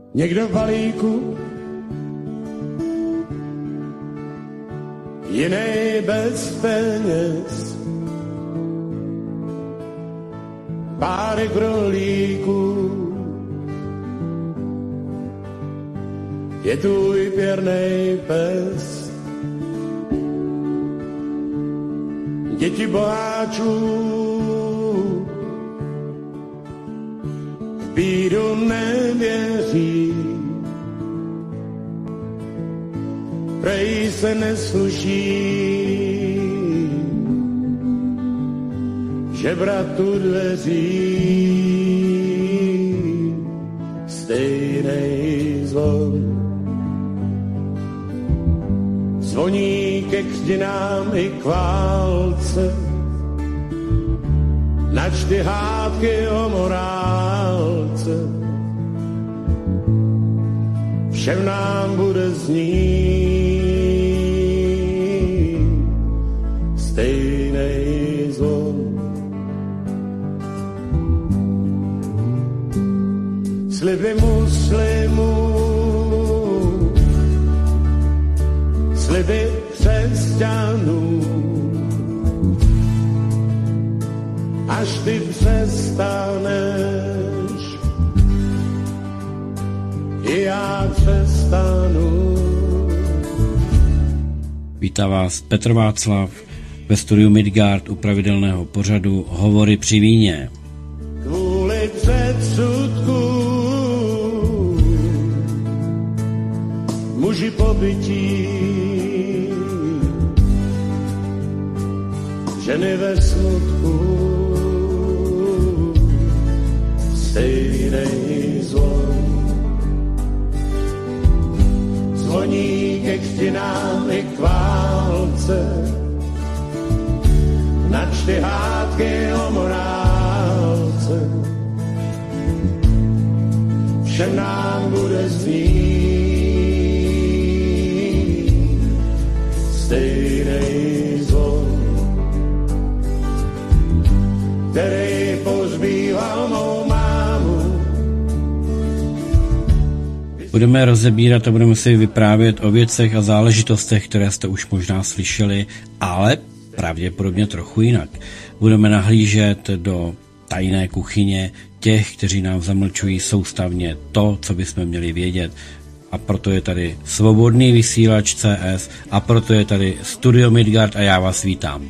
Někdo v balíku, jiný bez peněz, párek rolíků, je tvůj pěrnej pes. Děti boháčů v bídu nevěří, prej se nesluší žebratu dveří. Stejnej zvon zvoní ke křtinám i k válce, načty hádky o morálce, všem nám bude znít stejnej zvon. Sliby muslimů, sliby křesťanů, až ty přestaneš, i já přestanu. Vítá vás Petr Václav ve studiu Midgard u pravidelného pořadu Hovory při víně. Kvůli předsudku muži pobytí, ženy ve smutku, stejnej zvon zvoní ke křtinám i k válce, načty hádky o morálce, všem nám bude znít stejnej zvon, který pozbýval mou mámu. Budeme rozebírat a budeme si vyprávět o věcech a záležitostech, které jste už možná slyšeli, ale pravděpodobně trochu jinak. Budeme nahlížet do tajné kuchyně těch, kteří nám zamlčují soustavně to, co bychom měli vědět. A proto je tady Svobodný vysílač CS a proto je tady Studio Midgard a já vás vítám.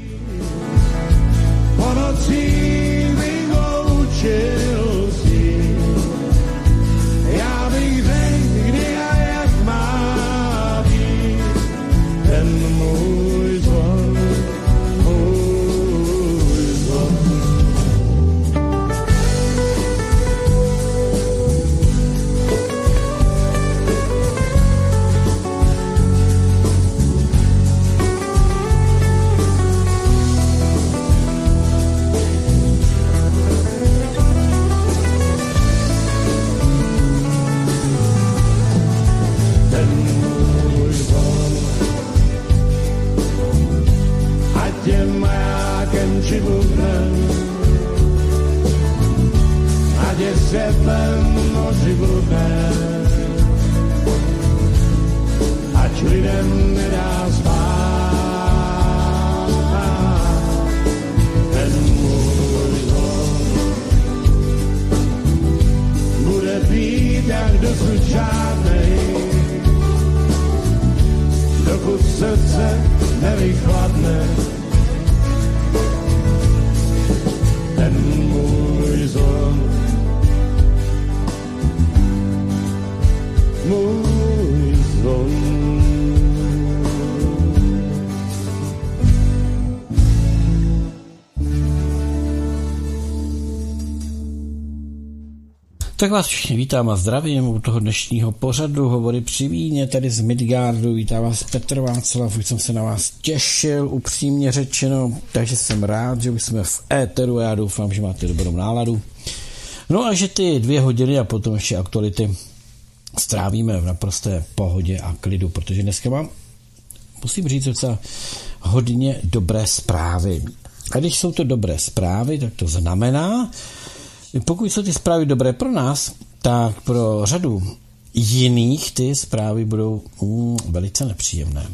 Tak vás všichni vítám a zdravím u toho dnešního pořadu Hovory při víně, tady z Midgardu. Vítá vás Petr Václav, už jsem se na vás těšil, upřímně řečeno, takže jsem rád, že už jsme v éteru a já doufám, že máte dobrou náladu. No a že ty 2 hodiny a potom ještě aktuality strávíme v naprosté pohodě a klidu, protože dneska mám, musím říct, docela hodně dobré zprávy. A když jsou to dobré zprávy, tak to znamená, pokud jsou ty zprávy dobré pro nás, tak pro řadu jiných ty zprávy budou velice nepříjemné.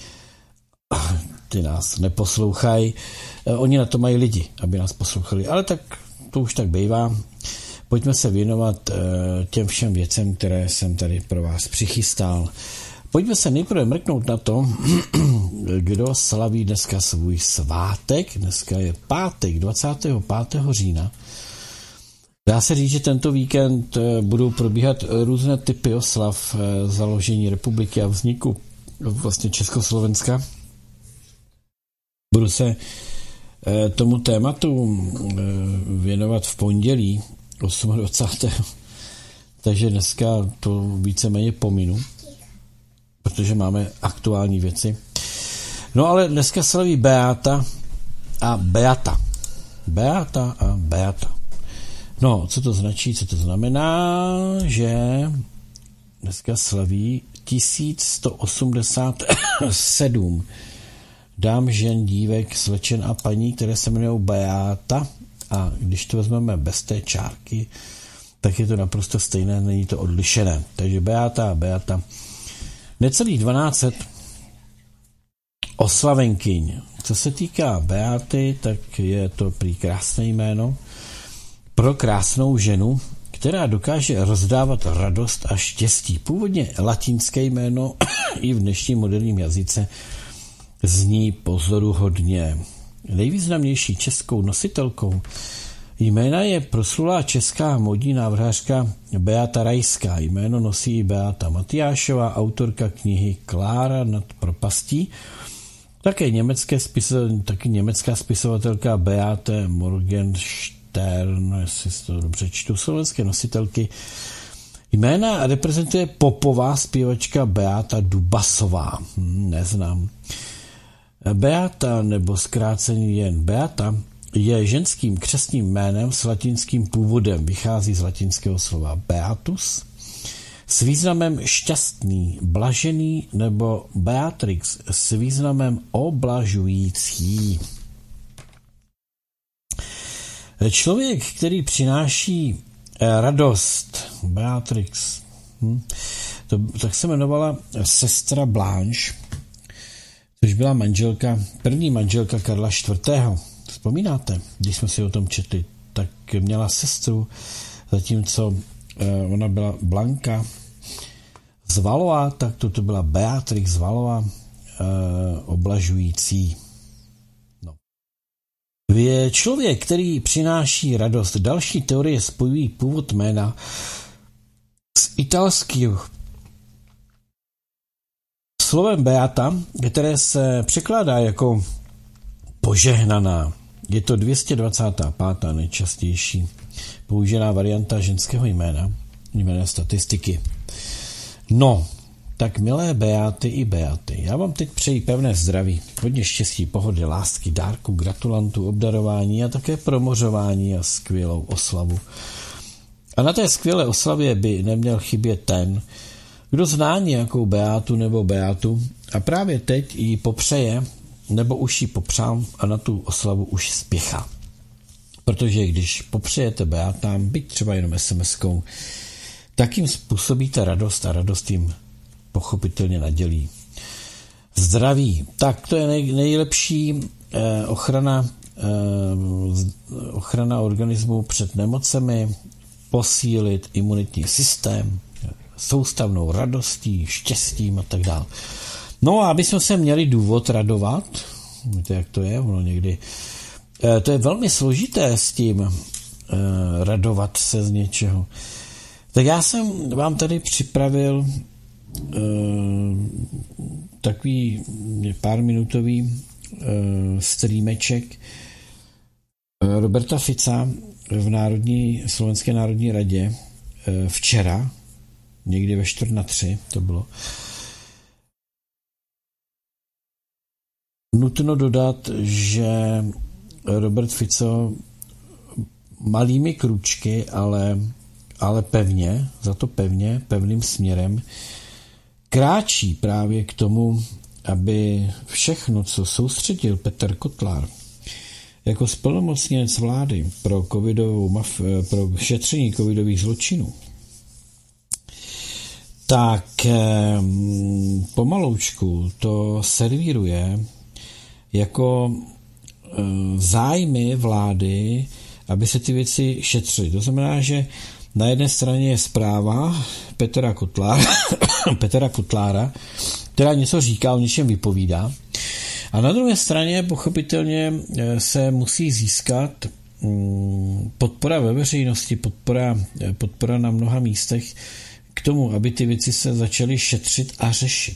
Ty nás neposlouchají, oni na to mají lidi, aby nás poslouchali, ale tak to už tak bývá. Pojďme se věnovat těm všem věcem, které jsem tady pro vás přichystal. Pojďme se nejprve mrknout na to, kdo slaví dneska svůj svátek. Dneska je pátek, 25. října. Dá se říct, že tento víkend budou probíhat různé typy oslav založení republiky a vzniku vlastně Československa. Budu se tomu tématu věnovat v pondělí 28. Takže dneska to víceméně pominu, protože máme aktuální věci. No ale dneska slaví Beata a Beata. Beata a Beata. No, co to značí, co to znamená, že dneska slaví 1187 dám, žen, dívek, slečen a paní, které se jmenují Beata, a když to vezmeme bez té čárky, tak je to naprosto stejné, není to odlišené. Takže Beata a Beata. Necelých 1200 oslavenkyň. Co se týká Beaty, tak je to prý krásné jméno pro krásnou ženu, která dokáže rozdávat radost a štěstí. Původně latinské jméno i v dnešním moderním jazyce zní pozoruhodně. Nejvýznamnější českou nositelkou jména je proslulá česká módní návrhářka Beata Rajská. Jméno nosí i Beata Matyášová, autorka knihy Klára nad propastí. Také německá spisovatelka Beate Morgenstern, jestli to dobře čtu, slovenské nositelky. Jména reprezentuje popová zpěvačka Beata Dubasová. Neznám. Beata, nebo zkráceně jen Beata, je ženským křestním jménem s latinským původem. Vychází z latinského slova beatus s významem šťastný, blažený, nebo Beatrix s významem oblažující. Člověk, který přináší radost, Beatrix, tak se jmenovala sestra Blanche, což byla první manželka Karla IV. Vzpomínáte, když jsme si o tom četli, tak měla sestru, zatímco ona byla Blanka z Valois, tak to byla Beatrix z Valois, oblažující. No. Je člověk, který přináší radost. Další teorie spojují původ jména s italským slovem Beata, které se překládá jako požehnaná. Je to 225. nejčastější používaná varianta ženského jména statistiky. No, tak milé Beaty i Beaty, já vám teď přeji pevné zdraví, hodně štěstí, pohody, lásky, dárku, gratulantů, obdarování a také promořování a skvělou oslavu. A na té skvělé oslavě by neměl chybět ten, kdo zná nějakou Beátu nebo Beatu a právě teď ji popřeje nebo už ji popřál a na tu oslavu už spěchá. Protože když popřejete Beátám, byť třeba jenom SMS-kou, tak jim způsobíte radost a radost jim pochopitelně nadělí. Zdraví. Tak to je nejlepší ochrana organismu před nemocemi, posílit imunitní systém, soustavnou radostí, štěstím a tak dále. No a aby jsme se měli důvod radovat, víte, jak to je, ono někdy, to je velmi složité s tím radovat se z něčeho. Tak já jsem vám tady připravil takový párminutový streameček Roberta Fica v Slovenské národní radě včera, někdy ve 2:45 to bylo. Nutno dodat, že Robert Fico malými kručky, ale pevně, za to pevným směrem, kráčí právě k tomu, aby všechno, co soustředil Petr Kotlár jako splnomocněnec vlády pro šetření covidových zločinů, tak pomaloučku to servíruje jako zájmy vlády, aby se ty věci šetřily. To znamená, že na jedné straně je zpráva Petra Kotlára, která něco říká, o něčem vypovídá, a na druhé straně pochopitelně se musí získat podpora ve veřejnosti, podpora na mnoha místech k tomu, aby ty věci se začaly šetřit a řešit.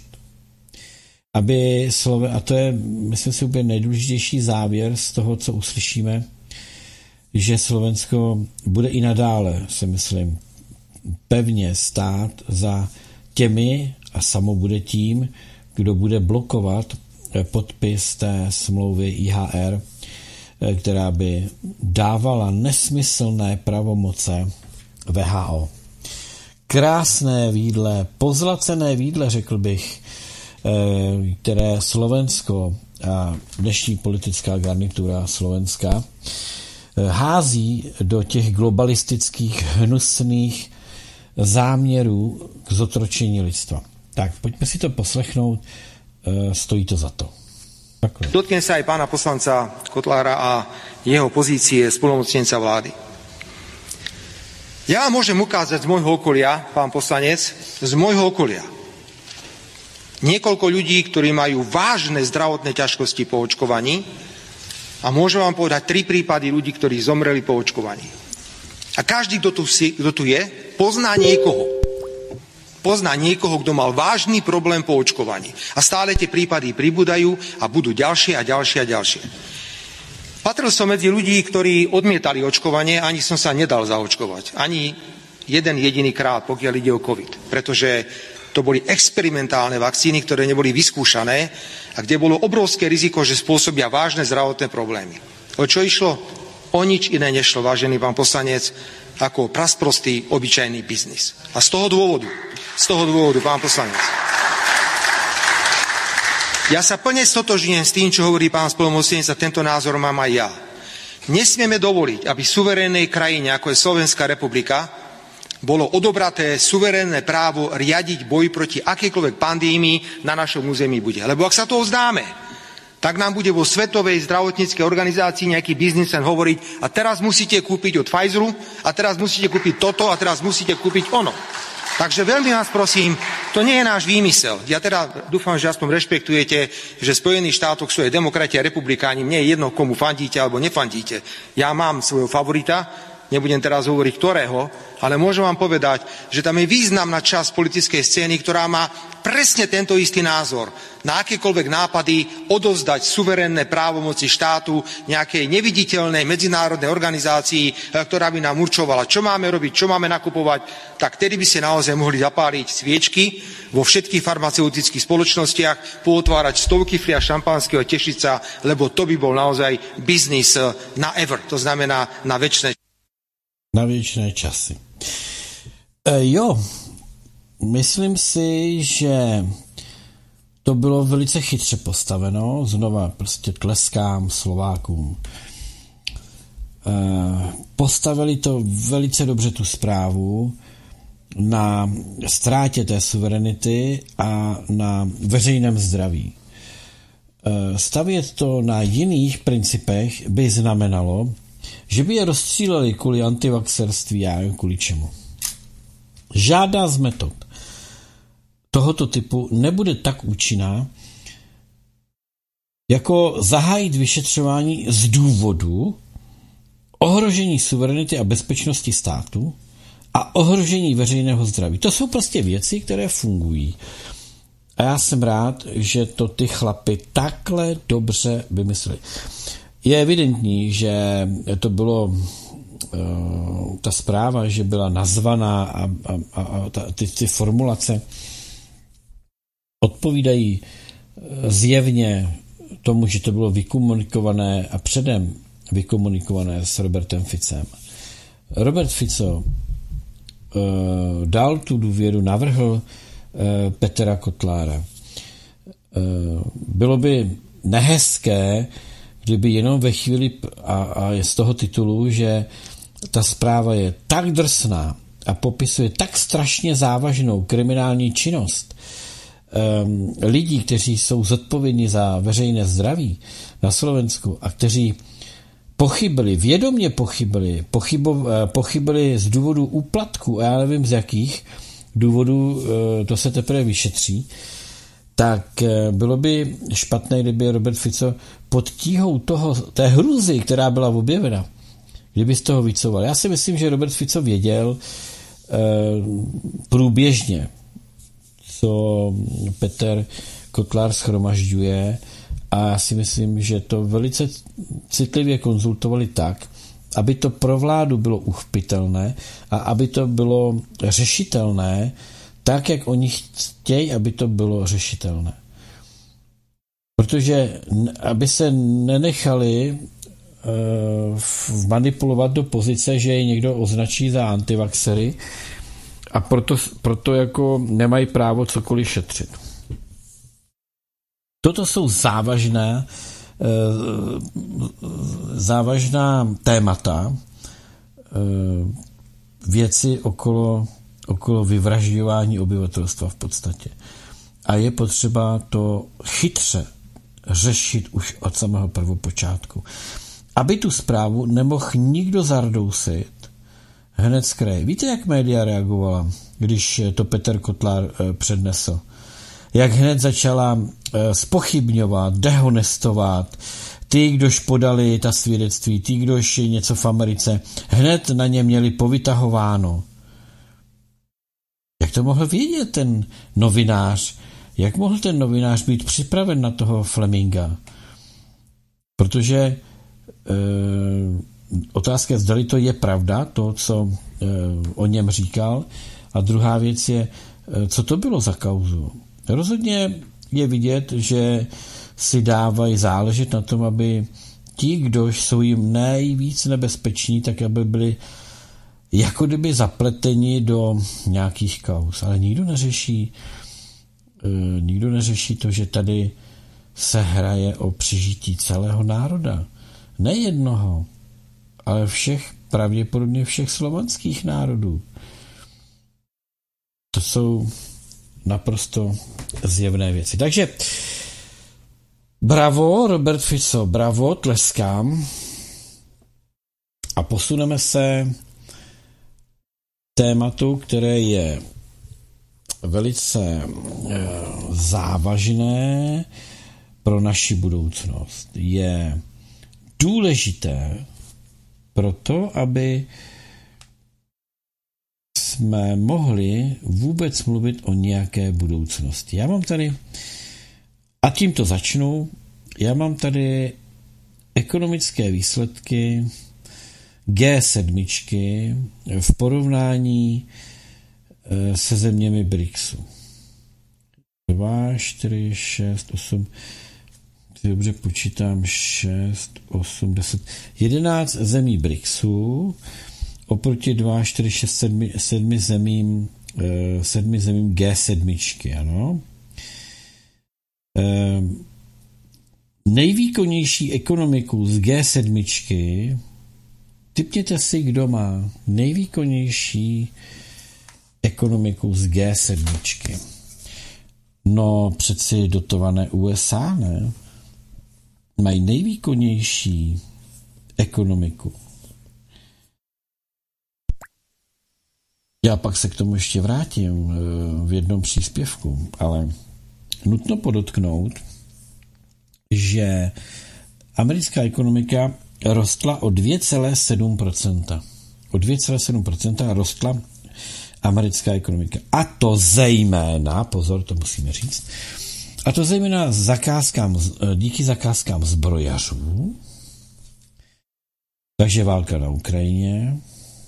A to je, myslím si, úplně nejdůležitější závěr z toho, co uslyšíme, že Slovensko bude i nadále, si myslím, pevně stát za těmi a samo bude tím, kdo bude blokovat podpis té smlouvy IHR, která by dávala nesmyslné pravomoce WHO. Krásné výdle, pozlacené výdle, řekl bych, které Slovensko a dnešní politická garnitura Slovenska hází do těch globalistických hnusných záměrů k zotročení lidstva. Tak, pojďme si to poslechnout, stojí to za to. Takhle. Dotknem sa aj pána poslanca Kotlára a jeho pozície splnomocnenca vlády. Ja vám môžem ukázať z môjho okolia, pán poslanec, z môjho okolia. Niekoľko ľudí, ktorí majú vážne zdravotné ťažkosti po očkovaní, a môžem vám povedať 3 prípady ľudí, ktorí zomreli po očkovaní. A každý, kto tu je, pozná niekoho. Pozná niekoho, kto mal vážny problém po očkovaní. A stále tie prípady pribúdajú a budú ďalšie a ďalšie a ďalšie. Patril som medzi ľudí, ktorí odmietali očkovanie, ani som sa nedal zaočkovať. Ani jeden jediný krát, pokiaľ ide o COVID. Pretože to boli experimentálne vakcíny, ktoré neboli vyskúšané a kde bolo obrovské riziko, že spôsobia vážne zdravotné problémy. O čo išlo? O nič iné nešlo, vážený pán poslanec, ako prasprostý, obyčajný biznis. A z toho dôvodu, pán poslanec, ja sa plne stotožňujem s tým, čo hovorí pán splnomocnenec, a tento názor mám aj ja. Nesmieme dovoliť, aby suverénnej krajine, ako je Slovenská republika, bolo odobraté suverénne právo riadiť boj proti akejkoľvek pandémii na našom území bude. Lebo ak sa toho vzdáme, tak nám bude vo Svetovej zdravotníckej organizácii nejaký biznismen hovoriť, a teraz musíte kúpiť od Pfizeru, a teraz musíte kúpiť toto, a teraz musíte kúpiť ono. Takže veľmi vás prosím, to nie je náš výmysel. Ja teda dúfam, že aspoň rešpektujete, že v Spojených štátoch sú aj demokrati a republikáni, mne je jedno, komu fandíte alebo nefandíte. Ja mám svojho favorita, nebudem teraz hovoriť ktorého, ale môžem vám povedať, že tam je významná časť politickej scény, ktorá má presne tento istý názor. Na akékoľvek nápady odovzdať suverénne právomoci štátu nejakej neviditeľnej medzinárodnej organizácii, ktorá by nám určovala, čo máme robiť, čo máme nakupovať, tak tedy by ste naozaj mohli zapáliť sviečky vo všetkých farmaceutických spoločnostiach, pootvárať stovky fliaš šampanského, tešiť sa, lebo to by bol naozaj biznis na ever, to znamená na večné. Na věčné časy. Jo, myslím si, že to bylo velice chytře postaveno. Znova prostě tleskám Slovákům. Postavili to velice dobře, tu zprávu, na ztrátě té suverenity a na veřejném zdraví. Stavět to na jiných principech by znamenalo, že by je rozstříleli kvůli antivaxerství a kvůli čemu. Žádná z metod tohoto typu nebude tak účinná, jako zahájit vyšetřování z důvodu ohrožení suverenity a bezpečnosti státu a ohrožení veřejného zdraví. To jsou prostě věci, které fungují. A já jsem rád, že to ty chlapy takhle dobře vymysleli. Je evidentní, že to bylo ta zpráva, že byla nazvaná a ty formulace odpovídají zjevně tomu, že to bylo vykomunikované a předem vykomunikované s Robertem Ficem. Robert Fico dal tu důvěru, navrhl Petra Kotlára. Bylo by nehezké, kdyby jenom ve chvíli, a je z toho titulu, že ta zpráva je tak drsná a popisuje tak strašně závažnou kriminální činnost lidí, kteří jsou zodpovědní za veřejné zdraví na Slovensku a kteří pochybili, vědomě pochybili z důvodu úplatku, a já nevím z jakých důvodů, to se teprve vyšetří, tak bylo by špatné, kdyby Robert Fico pod tíhou té hrůzy, která byla objevena, kdyby z toho vycouval. Já si myslím, že Robert Fico věděl průběžně, co Petr Kotlár shromažďuje, a já si myslím, že to velice citlivě konzultovali tak, aby to pro vládu bylo uchopitelné a aby to bylo řešitelné tak, jak oni chtějí, aby to bylo řešitelné. Protože aby se nenechali manipulovat do pozice, že je někdo označí za antivaxery a proto jako nemají právo cokoliv šetřit. Toto jsou závažná témata, věci okolo vyvražďování obyvatelstva v podstatě. A je potřeba to chytře řešit už od samého prvopočátku. Aby tu zprávu nemohl nikdo zardousit hned z kraje. Víte, jak média reagovala, když to Petr Kotlár přednesl? Jak hned začala zpochybňovat, dehonestovat ty, kdož podali ta svědectví, ty, kdož něco v Americe, hned na ně měli povytahováno. Jak to mohl vědět ten novinář? Jak mohl ten novinář být připraven na toho Fleminga? Protože otázka je, zdali to je pravda, to, co o něm říkal, a druhá věc je, co to bylo za kauzu. Rozhodně je vidět, že si dávají záležet na tom, aby ti, kdo jsou jim nejvíc nebezpeční, tak aby byli jako kdyby zapleteni do nějakých kauz. Ale nikdo neřeší to, že tady se hraje o přežití celého národa. Ne jednoho, ale pravděpodobně všech slovanských národů. To jsou naprosto zjevné věci. Takže bravo, Robert Fico, bravo, tleskám. A posuneme se tématu, které je velice závažné pro naši budoucnost. Je důležité proto, aby jsme mohli vůbec mluvit o nějaké budoucnosti. Já mám tady, a tímto začnu, já mám tady ekonomické výsledky G7 v porovnání se zeměmi BRICSu. 2, 4, 6, 8, dobře počítám, 6, 8, 10, 11 zemí BRICSu oproti 2, 4, 6, 7 zemím G7, ano. Nejvýkonnější ekonomiku z G7, tipněte si, kdo má nejvýkonnější ekonomiku z G7. No přeci dotované USA, ne? Mají nejvýkonnější ekonomiku. Já pak se k tomu ještě vrátím v jednom příspěvku, ale nutno podotknout, že americká ekonomika rostla o 2,7%. O 2,7% rostla americká ekonomika. A to zejména, pozor, to musíme říct, a to zejména díky zakázkám zbrojařů, takže válka na Ukrajině,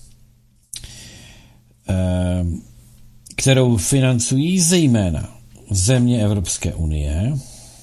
kterou financují zejména země Evropské unie,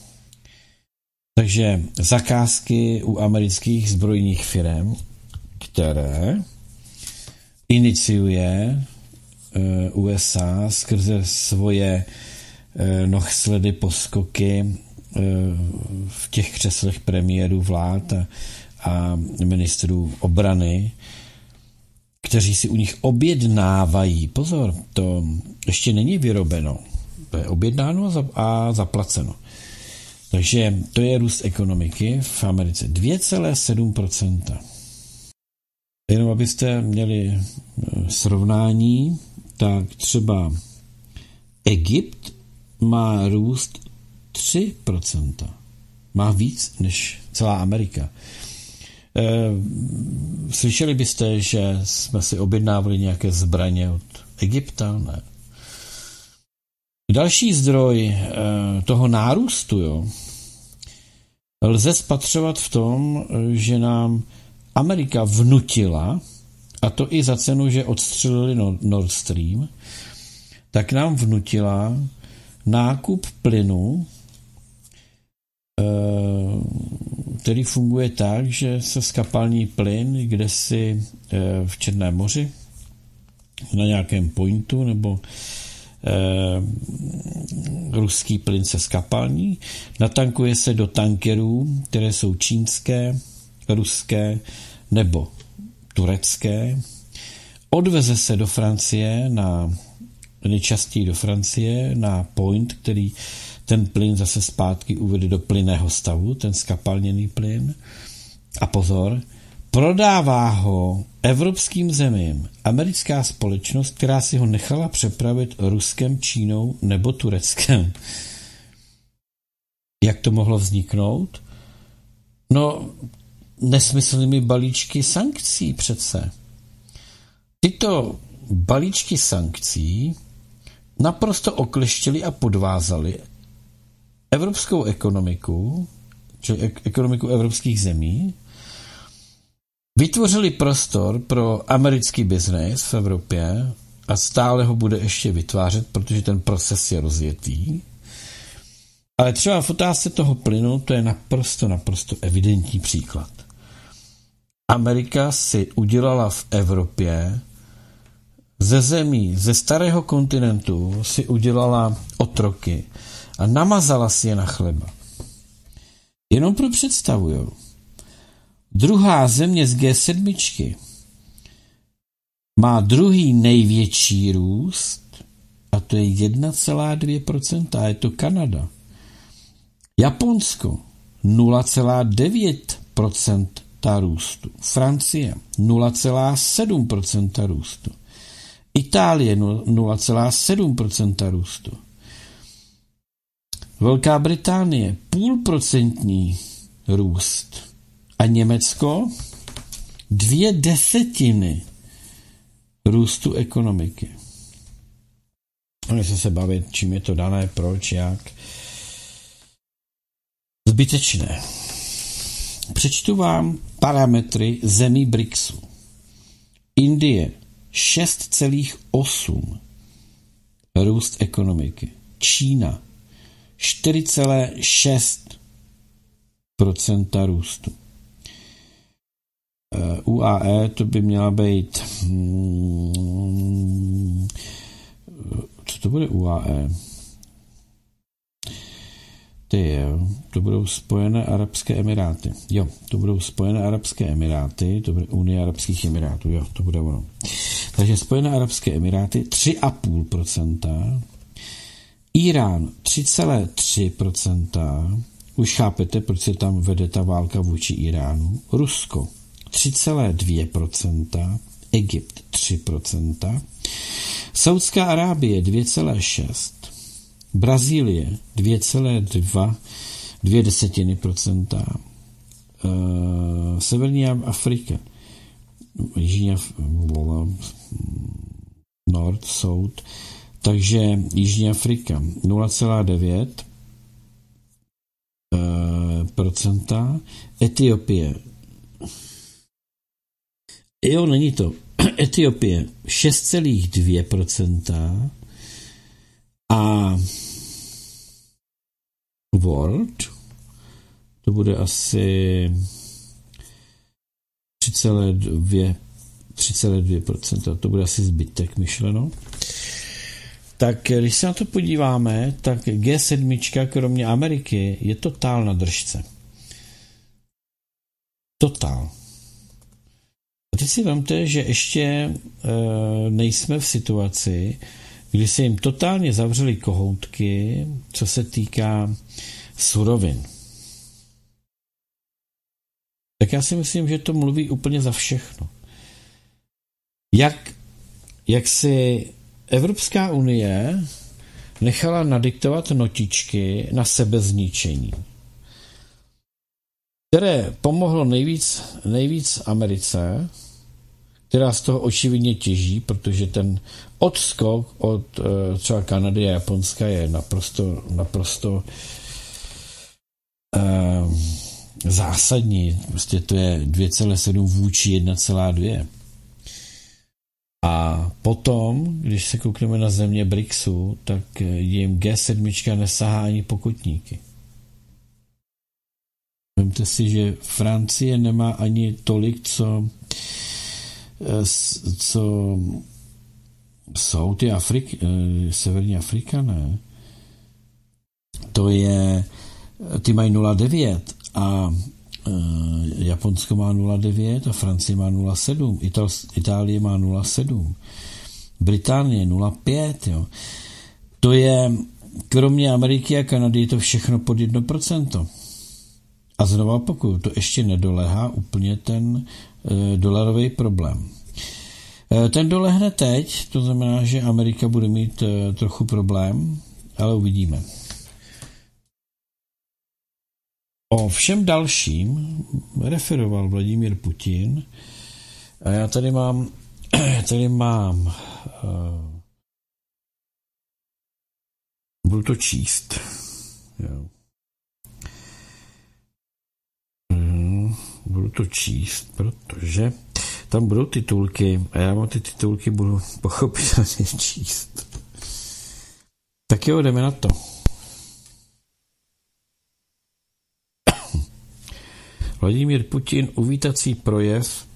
takže zakázky u amerických zbrojních firm, které iniciuje USA skrze svoje nohsledy poskoky v těch křeslech premiérů vlád a ministrů obrany, kteří si u nich objednávají. Pozor, to ještě není vyrobeno. To je objednáno a zaplaceno. Takže to je růst ekonomiky v Americe. 2,7%. Jenom abyste měli srovnání, tak třeba Egypt má růst 3%. Má víc než celá Amerika. Slyšeli byste, že jsme si objednávali nějaké zbraně od Egypta? Ne. Další zdroj toho nárůstu lze spatřovat v tom, že nám Amerika vnutila, a to i za cenu, že odstřelili Nord Stream, tak nám vnutila nákup plynu, který funguje tak, že se skapalní plyn kdesi v Černém moři na nějakém pointu, nebo ruský plyn se skapalní, natankuje se do tankerů, které jsou čínské, ruské nebo turecké, odveze se do Francie, nejčastěji do Francie, na point, který ten plyn zase zpátky uvede do plynného stavu, ten skapalněný plyn. A pozor, prodává ho evropským zemím americká společnost, která si ho nechala přepravit Ruskem, Čínou nebo Tureckem. Jak to mohlo vzniknout? No, nesmyslnými balíčky sankcí přece. Tyto balíčky sankcí naprosto okleštily a podvázaly evropskou ekonomiku, čili ekonomiku evropských zemí, vytvořili prostor pro americký biznes v Evropě a stále ho bude ještě vytvářet, protože ten proces je rozjetý. Ale třeba v otázce toho plynu to je naprosto evidentní příklad. Amerika si udělala v Evropě ze zemí, ze starého kontinentu si udělala otroky a namazala si je na chleba. Jenom pro představu, druhá země z G7 má druhý největší růst a to je 1,2%, a je to Kanada. Japonsko 0,9% růstu. Francie 0,7% růstu. Itálie 0,7% růstu. Velká Británie 0,5% růst. A Německo 0,2% růstu ekonomiky. Můžeme se bavit, čím je to dané, proč, jak. Zbytečné. Přečtu vám parametry zemí BRICSu. Indie 6,8 růst ekonomiky. Čína 4,6% růstu. UAE to by měla být co to bude UAE? To budou Spojené arabské emiráty. Jo, to budou Spojené arabské emiráty, to bude Unie arabských emirátů, jo, to bude ono. Takže Spojené arabské emiráty 3,5%, Irán 3,3%, už chápete, proč se tam vede ta válka vůči Iránu, Rusko 3,2%, Egypt 3%, Saudská Arábie 2,6%, Brazílie 2,2%, Severní Afrika, Jižní Nord, South, takže Jižní Afrika 0,9%, Etiopie, jo, není to, Etiopie 6,2% a World to bude asi 3,2%, to bude asi zbytek myšleno. Tak když se na to podíváme, tak G7 kromě Ameriky je totál na držce. Totál. A teď si vemte, že ještě nejsme v situaci, kdy se jim totálně zavřely kohoutky, co se týká surovin. Tak já si myslím, že to mluví úplně za všechno. Jak si Evropská unie nechala nadiktovat notičky na sebezničení, které pomohlo nejvíc Americe, která z toho očividně těží, protože ten odskok od třeba Kanady a Japonska je naprosto zásadní. Prostě to je 2,7 vůči 1,2. A potom, když se koukneme na země BRICSu, tak jim G7 nesahá ani po kotníky. Vemte si, že Francie nemá ani tolik, co jsou ty severní Afrikané. Ty mají 0,9 a Japonsko má 0,9 a Francie má 0,7, Itálie má 0,7, Británie 0,5, jo. To je, kromě Ameriky a Kanady, je to všechno pod 1%. A znovu pokud to ještě nedolehá úplně ten dolarový problém. Ten dolehne teď, to znamená, že Amerika bude mít trochu problém, ale uvidíme. O všem dalším referoval Vladimír Putin a já tady mám budu to číst. Jo. Budu to číst, protože tam budou titulky a já vám ty titulky budu pochopitelně číst. Tak jo, jdeme na to. Vladimír Putin, uvítací projev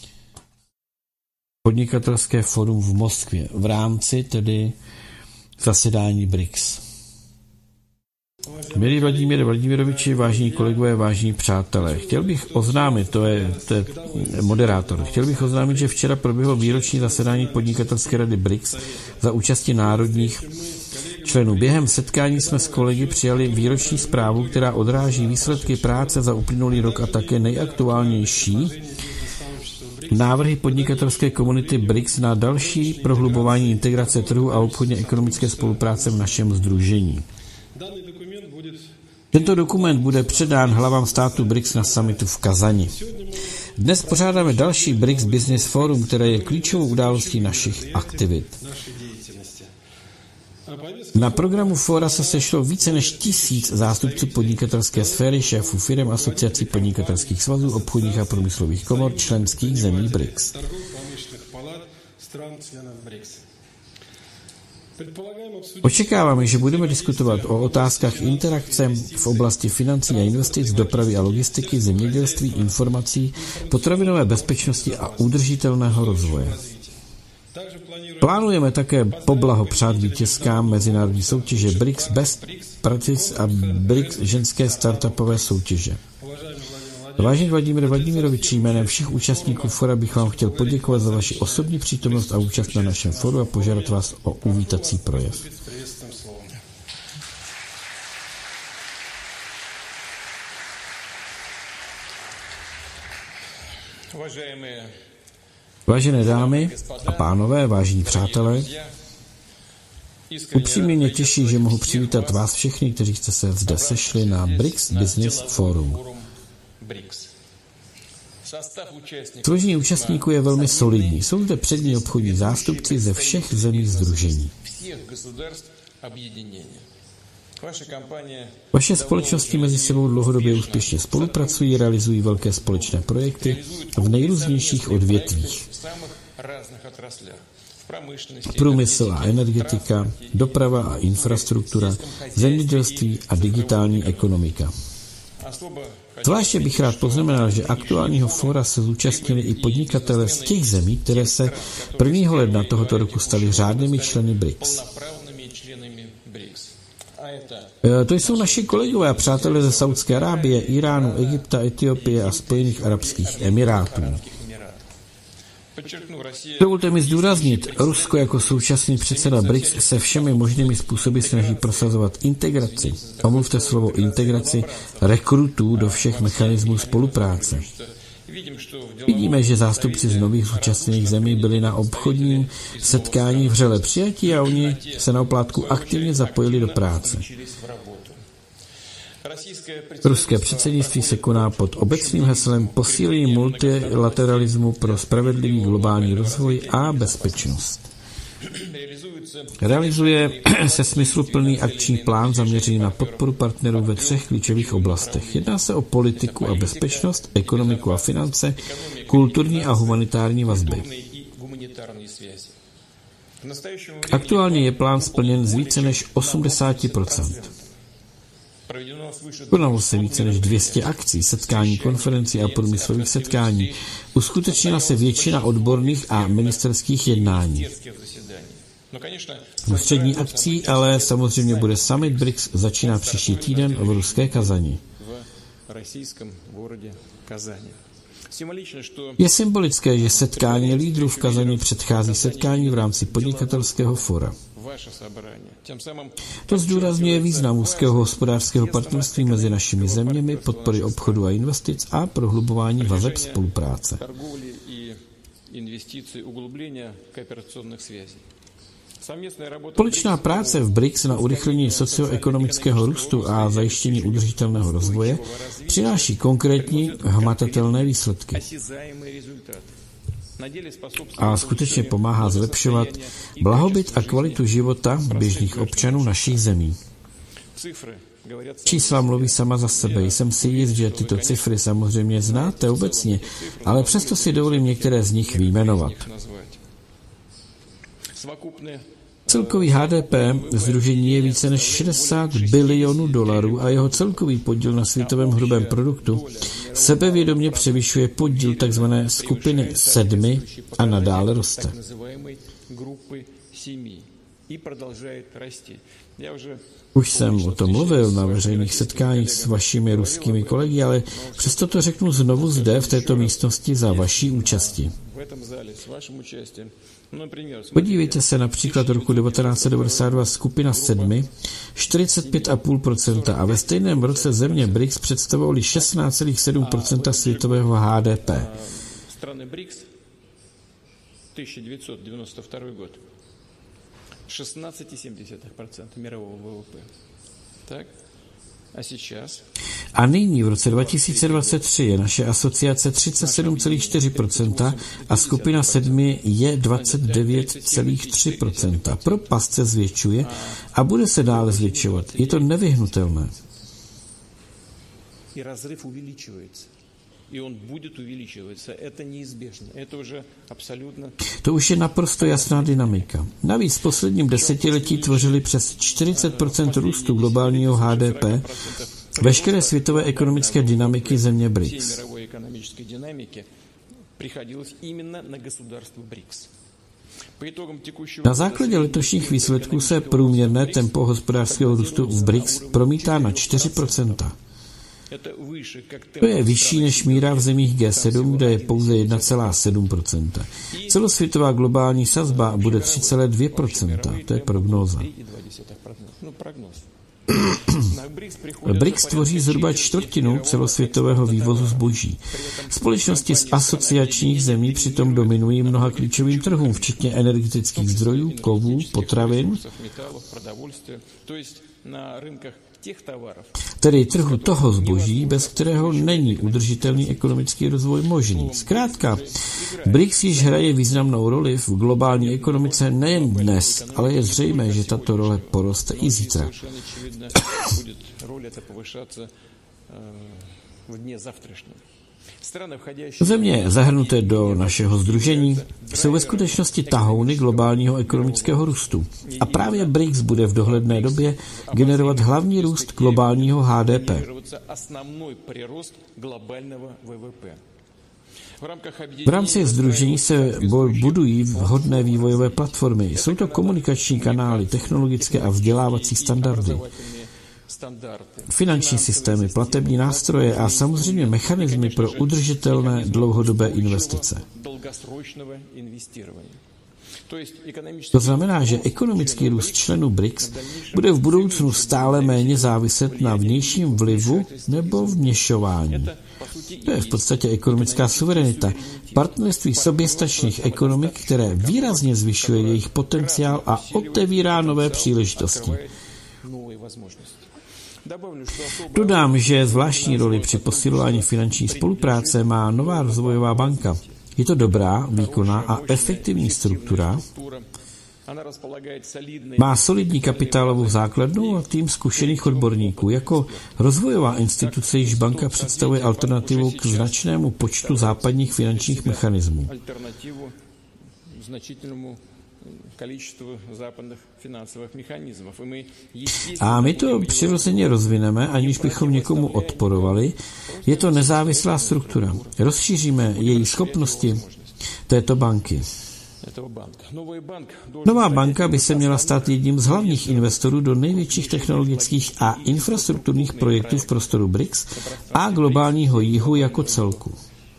podnikatelské fórum v Moskvě v rámci tedy zasedání BRICS. Milí Vladimíre Vladimiroviči, vážení kolegové, vážení přátelé, chtěl bych oznámit, to je moderátor, že včera proběhlo výroční zasedání podnikatelské rady BRICS za účasti národních členů. Během setkání jsme s kolegy přijali výroční zprávu, která odráží výsledky práce za uplynulý rok a také nejaktuálnější návrhy podnikatelské komunity BRICS na další prohlubování integrace trhu a obchodně ekonomické spolupráce v našem sdružení. Tento dokument bude předán hlavám států BRICS na summitu v Kazani. Dnes pořádáme další BRICS Business Forum, které je klíčovou událostí našich aktivit. Na programu fóra se sešlo více než 1000 zástupců podnikatelské sféry, šéfů firem, asociací podnikatelských svazů, obchodních a průmyslových komor členských zemí BRICS. Očekáváme, že budeme diskutovat o otázkách interakce v oblasti financí a investic, dopravy a logistiky, zemědělství, informací, potravinové bezpečnosti a udržitelného rozvoje. Plánujeme také poblahopřát vítězkám mezinárodní soutěže BRICS Best Practice a BRICS ženské startupové soutěže. Vážený Vladimír Vladimirovič, jménem všech účastníků fora bych vám chtěl poděkovat za vaši osobní přítomnost a účast na našem foru a požádat vás o uvítací projev. Vážené dámy a pánové, vážení přátelé, upřímně mě těší, že mohu přivítat vás všechny, kteří jste se zde sešli na BRICS Business Forum. Složení účastníků je velmi solidní. Jsou zde přední obchodní zástupci ze všech zemí sdružení. Vaše společnosti mezi sebou dlouhodobě úspěšně spolupracují, realizují velké společné projekty v nejrůznějších odvětvích. Průmysl a energetika, doprava a infrastruktura, zemědělství a digitální ekonomika. Zvláště bych rád poznamenal, že aktuálního fóra se zúčastnili i podnikatelé z těch zemí, které se 1. ledna tohoto roku staly řádnými členy BRICS. To jsou naši kolegové a přátelé ze Saúdské Arábie, Iránu, Egypta, Etiopie a Spojených arabských emirátů. Dovolte mi zdůraznit, Rusko jako současný předseda BRICS se všemi možnými způsoby snaží prosazovat integraci. Omluvte slovo integraci rekrutů do všech mechanismů spolupráce. Vidíme, že zástupci z nových zúčastněných zemí byli na obchodním setkání vřele přijatí a oni se na oplátku aktivně zapojili do práce. Ruské předsednictví se koná pod obecným heslem posílení multilateralismu pro spravedlivý globální rozvoj a bezpečnost. Realizuje se smysluplný akční plán zaměřený na podporu partnerů ve 3 klíčových oblastech. Jedná se o politiku a bezpečnost, ekonomiku a finance, kulturní a humanitární vazby. Aktuálně je plán splněn z více než 80%. Konalo se více než 200 akcí, setkání, konferencí a průmyslových setkání. Uskutečnila se většina odborných a ministerských jednání. Ústřední akcí ale samozřejmě bude summit BRICS, začíná příští týden v ruské Kazani. Je symbolické, že setkání lídrů v Kazani předchází setkání v rámci podnikatelského fóra. To zdůrazňuje význam úzkého hospodářského partnerství mezi našimi zeměmi, podpory obchodu a investic a prohlubování vazeb spolupráce. Společná práce v BRICS na urychlení socioekonomického růstu a zajištění udržitelného rozvoje přináší konkrétní hmatatelné výsledky a skutečně pomáhá zlepšovat blahobyt a kvalitu života běžných občanů našich zemí. Čísla mluví sama za sebe. Jsem si jist, že tyto cifry samozřejmě znáte obecně, ale přesto si dovolím některé z nich vyjmenovat. Celkový HDP sdružení je více než 60 bilionů dolarů a jeho celkový podíl na světovém hrubém produktu sebevědomě převyšuje podíl tzv. Skupiny 7 a nadále roste. Už jsem o tom mluvil na veřejných setkáních s vašimi ruskými kolegy, ale přesto to řeknu znovu zde v této místnosti za vaší účasti. Podívejte se například roku 1992 skupina 7, 45,5% a ve stejném roce země BRICS představovaly 16,7% světového HDP. Strany BRICS 1992 год 16,7% мирового ВВП. Так? A nyní v roce 2023 je naše asociace 37,4% a skupina 7 je 29,3%. Propast se zvětšuje a bude se dále zvětšovat. Je to nevyhnutelné. To už je naprosto jasná dynamika. Navíc v posledním desetiletí tvořili přes 40% růstu globálního HDP veškeré světové ekonomické dynamiky země BRICS. Na základě letošních výsledků se průměrné tempo hospodářského růstu v BRICS promítá na 4%. To je vyšší než míra v zemích G7, kde je pouze 1,7%. Celosvětová globální sazba bude 3,2%. To je prognóza. BRICS tvoří zhruba čtvrtinu celosvětového vývozu zboží. Společnosti z asociačních zemí přitom dominují mnoha klíčovým trhům, včetně energetických zdrojů, kovů, potravin, tedy trhu toho zboží, bez kterého není udržitelný ekonomický rozvoj možný. Zkrátka, BRICS již hraje významnou roli v globální ekonomice nejen dnes, ale je zřejmé, že tato role poroste i zítra. Země zahrnuté do našeho sdružení jsou ve skutečnosti tahouny globálního ekonomického růstu. A právě BRICS bude v dohledné době generovat hlavní růst globálního HDP. V rámci sdružení se budují vhodné vývojové platformy. Jsou to komunikační kanály, technologické a vzdělávací standardy. finanční systémy, platební nástroje a samozřejmě mechanismy pro udržitelné dlouhodobé investice. To znamená, že ekonomický růst členů BRICS bude v budoucnu stále méně záviset na vnějším vlivu nebo vměšování. To je v podstatě ekonomická suverenita, partnerství soběstačných ekonomik, které výrazně zvyšuje jejich potenciál a otevírá nové příležitosti. Dodám, že zvláštní roli při posilování finanční spolupráce má nová rozvojová banka. Je to dobrá, výkonná a efektivní struktura, má solidní kapitálovou základnu a tým zkušených odborníků. Jako rozvojová instituce již banka představuje alternativu k značnému počtu západních finančních mechanismů. A my to přirozeně rozvineme, aniž bychom někomu odporovali. Je to nezávislá struktura. Rozšíříme její schopnosti této banky. Nová banka by se měla stát jedním z hlavních investorů do největších technologických a infrastrukturních projektů v prostoru BRICS a globálního jihu jako celku.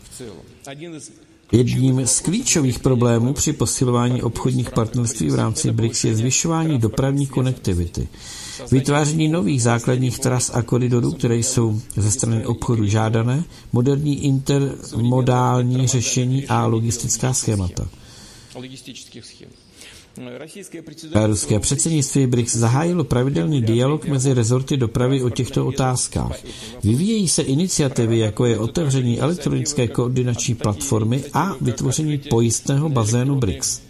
Jedním z klíčových problémů při posilování obchodních partnerství v rámci BRICS je zvyšování dopravní konektivity. Vytváření nových základních tras a koridorů, které jsou ze strany obchodu žádané, moderní intermodální řešení a logistická schémata. Ruské předsednictví BRICS zahájilo pravidelný dialog mezi rezorty dopravy o těchto otázkách. Vyvíjejí se iniciativy, jako je otevření elektronické koordinační platformy a vytvoření pojistného bazénu BRICS.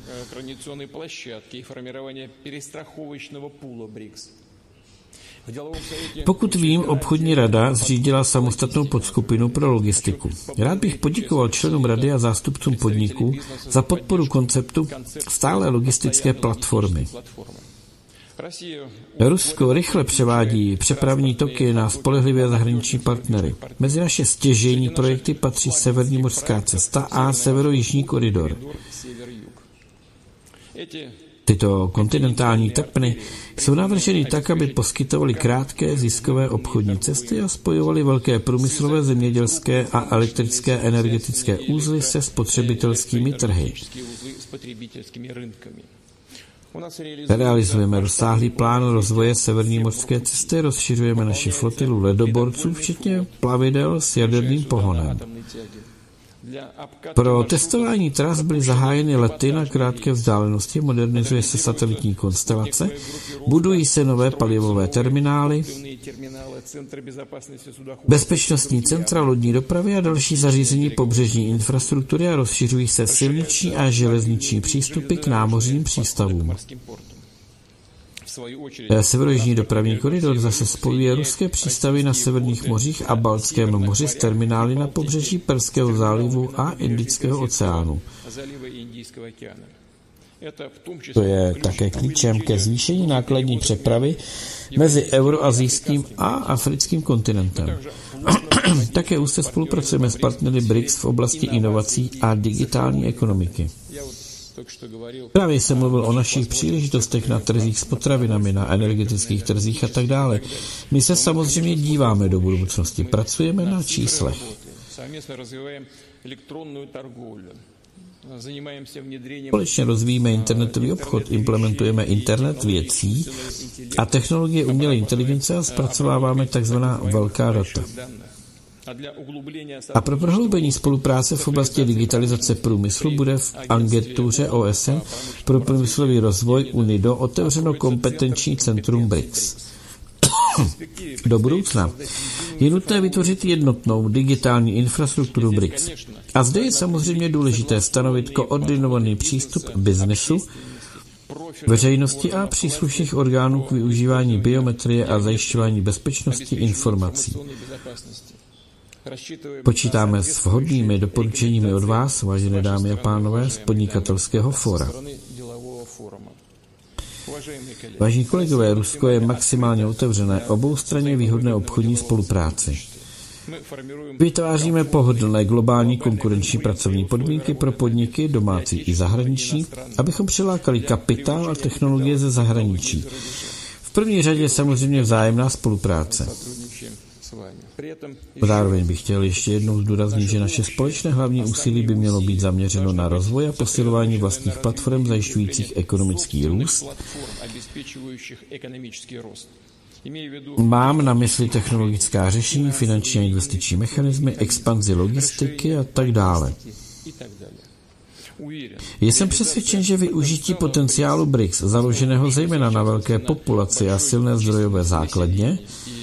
Pokud vím, obchodní rada zřídila samostatnou podskupinu pro logistiku. Rád bych poděkoval členům rady a zástupcům podniků za podporu konceptu stále logistické platformy. Rusko rychle převádí přepravní toky na spolehlivé zahraniční partnery. Mezi naše stěžejní projekty patří Severní mořská cesta a Severojižní koridor. Tyto kontinentální tepny jsou navrženy tak, aby poskytovaly krátké ziskové obchodní cesty a spojovaly velké průmyslové, zemědělské a elektrické energetické uzly se spotřebitelskými trhy. Realizujeme rozsáhlý plán rozvoje Severní mořské cesty, rozšiřujeme naši flotilu ledoborců, včetně plavidel s jaderným pohonem. Pro testování tras byly zahájeny lety na krátké vzdálenosti, modernizuje se satelitní konstelace, budují se nové palivové terminály, bezpečnostní centra lodní dopravy a další zařízení pobřežní infrastruktury a rozšiřují se silniční a železniční přístupy k námořním přístavům. Severojižní dopravní koridor zase spojuje ruské přístavy na severních mořích a Baltském moři s terminály na pobřeží Perského zálivu a Indického oceánu. To je také klíčem ke zvýšení nákladní přepravy mezi euroazijským a africkým kontinentem. Také úzce spolupracujeme s partnery BRICS v oblasti inovací a digitální ekonomiky. Právě jsem mluvil o našich příležitostech na trzích s potravinami, na energetických trzích a tak dále. My se samozřejmě díváme do budoucnosti, pracujeme na číslech. Společně rozvíjíme internetový obchod, implementujeme internet věcí a technologie umělé inteligence a zpracováváme takzvaná velká data. A pro prohloubení spolupráce v oblasti digitalizace průmyslu bude v agentuře OSN pro průmyslový rozvoj UNIDO otevřeno kompetenční centrum BRICS. Do budoucna je nutné vytvořit jednotnou digitální infrastrukturu BRICS. A zde je samozřejmě důležité stanovit koordinovaný přístup biznesu, veřejnosti a příslušných orgánů k využívání biometrie a zajišťování bezpečnosti informací. Počítáme s vhodnými doporučeními od vás, vážené dámy a pánové, z podnikatelského fóra. Vážení kolegové, Rusko je maximálně otevřené oboustranně výhodné obchodní spolupráci. Vytváříme pohodlné globální konkurenční pracovní podmínky pro podniky domácí i zahraniční, abychom přilákali kapitál a technologie ze zahraničí. V první řadě samozřejmě vzájemná spolupráce. Zároveň bych chtěl ještě jednou zdůraznit, že naše společné hlavní úsilí by mělo být zaměřeno na rozvoj a posilování vlastních platform zajišťujících ekonomický růst. Mám na mysli technologická řešení, finanční a investiční mechanismy, expanzi logistiky a tak dále. Jsem přesvědčen, že využití potenciálu BRICS, založeného zejména na velké populaci a silné zdrojové základně,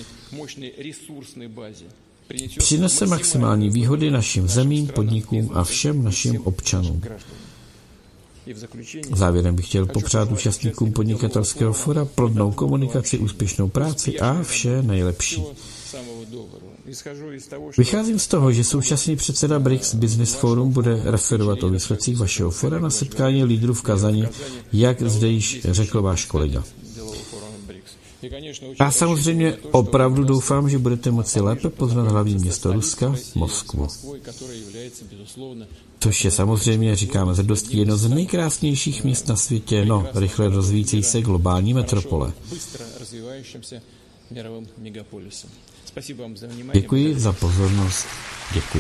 přinese maximální výhody našim zemím, podnikům a všem našim občanům. Závěrem bych chtěl popřát účastníkům podnikatelského fora plodnou komunikaci, úspěšnou práci a vše nejlepší. Vycházím z toho, že současný předseda BRICS Business Forum bude referovat o výsledcích vašeho fora na setkání lídrů v Kazani, jak zde již řekl váš kolega. Já samozřejmě opravdu doufám, že budete moci lépe poznat hlavní město Ruska, Moskvu. Což je samozřejmě, říkáme s hrdostí, jedno z nejkrásnějších měst na světě, rychle rozvíjející se globální metropole. Děkuji za pozornost. Děkuji.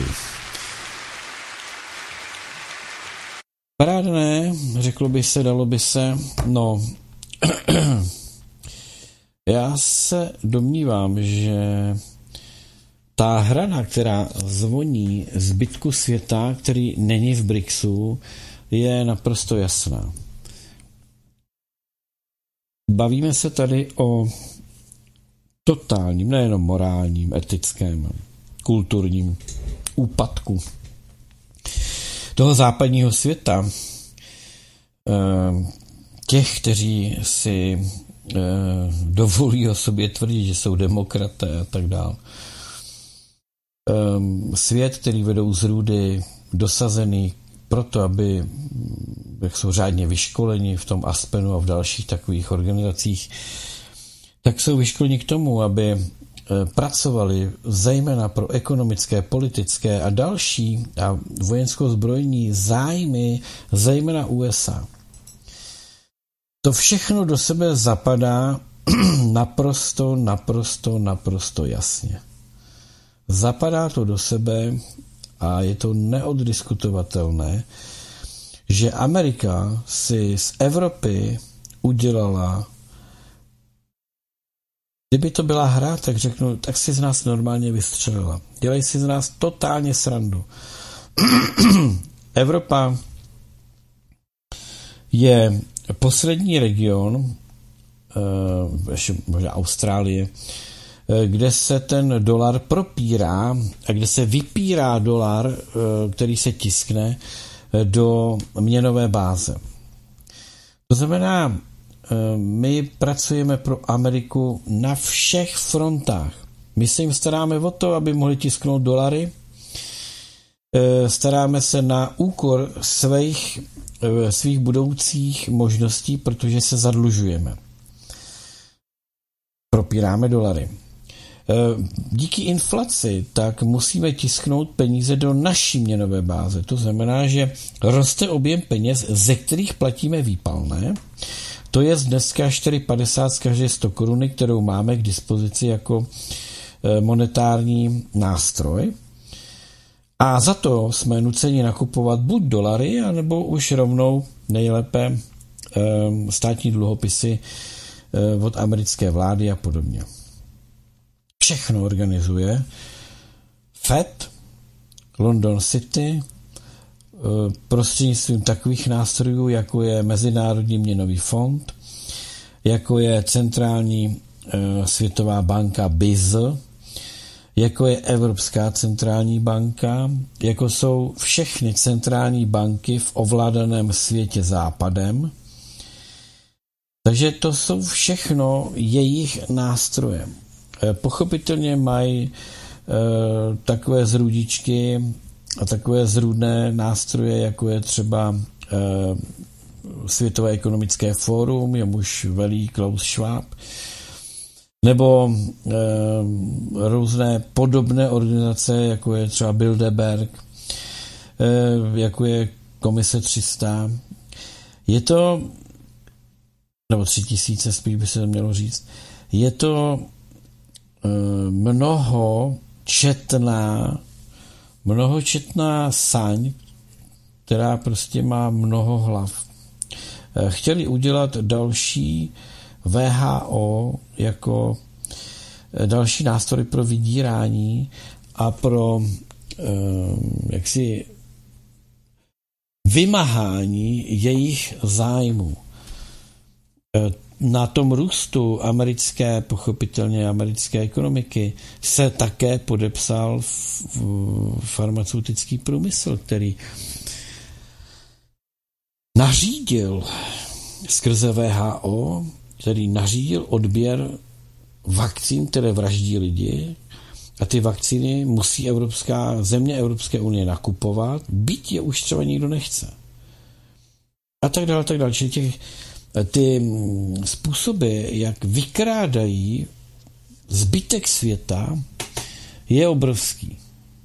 Parádné, řeklo by se, dalo by se, já se domnívám, že ta hrana, která zvoní zbytku světa, který není v BRICSu, je naprosto jasná. Bavíme se tady o totálním, nejenom morálním, etickém, kulturním úpadku toho západního světa, těch, kteří si dovolí o sobě tvrdit, že jsou demokraté a tak dále. Svět, který vedou zrůdy dosazený proto, aby jak jsou řádně vyškoleni v tom Aspenu a v dalších takových organizacích, tak jsou vyškoleni k tomu, aby pracovali zejména pro ekonomické, politické a další a vojensko-zbrojní zájmy, zejména USA. To všechno do sebe zapadá naprosto jasně. Zapadá to do sebe a je to neoddiskutovatelné, že Amerika si z Evropy udělala, kdyby to byla hra, tak řeknu, tak si z nás normálně vystřelila. Dělají si z nás totálně srandu. Evropa je poslední region, možná Austrálie, kde se ten dolar propírá a kde se vypírá dolar, který se tiskne do měnové báze. To znamená, my pracujeme pro Ameriku na všech frontách. My se jim staráme o to, aby mohli tisknout dolary, staráme se na úkor svých budoucích možností, protože se zadlužujeme. Propíráme dolary. Díky inflaci tak musíme tisknout peníze do naší měnové báze. To znamená, že roste objem peněz, ze kterých platíme výpalné. To je dneska 4,50 z každé 100 koruny, kterou máme k dispozici jako monetární nástroj. A za to jsme nuceni nakupovat buď dolary, anebo už rovnou nejlépe státní dluhopisy od americké vlády a podobně. Všechno organizuje Fed, London City, prostřednictvím takových nástrojů, jako je Mezinárodní měnový fond, jako je Centrální světová banka BIS, jako je Evropská centrální banka, jako jsou všechny centrální banky v ovládaném světě západem. Takže to jsou všechno jejich nástroje. Pochopitelně mají takové zrůdičky a takové zrůdné nástroje, jako je třeba Světové ekonomické fórum, jemuž velí Klaus Schwab, nebo různé podobné organizace, jako je třeba Bilderberg, jako je Komise 300. Je to nebo 3000 spíš by se mělo říct. Je to mnohočetná saň, která prostě má mnoho hlav. Chtěli udělat další WHO jako další nástroj pro vydírání a pro jaksi vymáhání jejich zájmů. Na tom růstu pochopitelně americké ekonomiky se také podepsal farmaceutický průmysl, který nařídil skrze WHO, který nařídil odběr vakcín, které vraždí lidi, a ty vakcíny musí země Evropské unie nakupovat, byť je už třeba nikdo nechce. A tak dále, tak dále. Čili ty způsoby, jak vykrádají zbytek světa, je obrovský.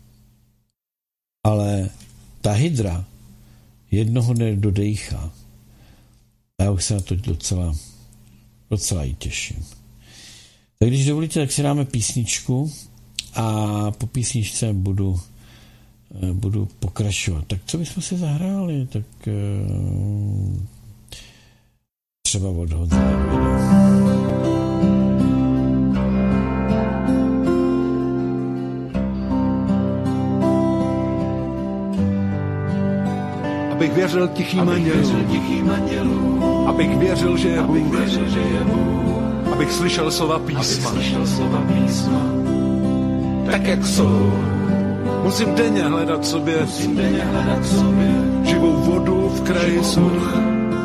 Ale ta hydra jednoho dne dodejchá. A já už se na to docela i těším. Tak když dovolíte, tak si dáme písničku a po písničce budu pokračovat. Tak co bychom si zahráli? Tak třeba od Honza. Abych věřil tichým andělům, abych věřil, že je Bůh, abych slyšel slova písma, tak jak jsou. Musím denně hledat sobě živou vodu v kraji such.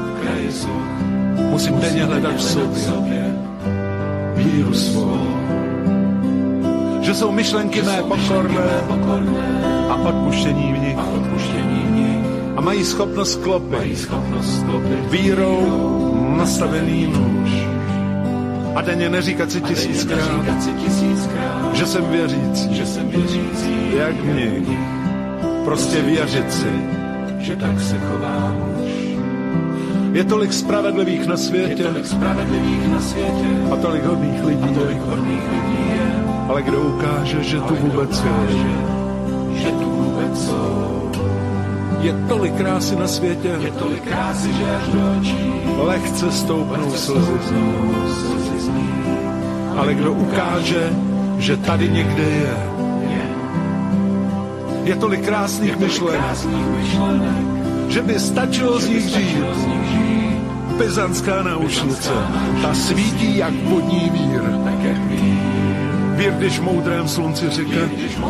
Musím denně hledat v sobě víru svou. Že jsou myšlenky mé pokorné a odpuštění v nich. A mají schopnost sklopit vírou nastavený nůž. A denně neříkat si tisíckrát, že jsem věřící, jak mě. Prostě věřit si, že tak se chovám už. Je tolik spravedlivých na světě a tolik hodných lidí. Ale kdo ukáže, že tu vůbec jsou. Je tolik krásy na světě, že až do očí lehce stoupnou slzy. Ale kdo ukáže, že tady někde je. Je tolik krásných myšlenek, že by stačilo z nich žít. Byzantská náušnice, ta svítí jak vodní vír. Vír, když v moudrém slunci řeka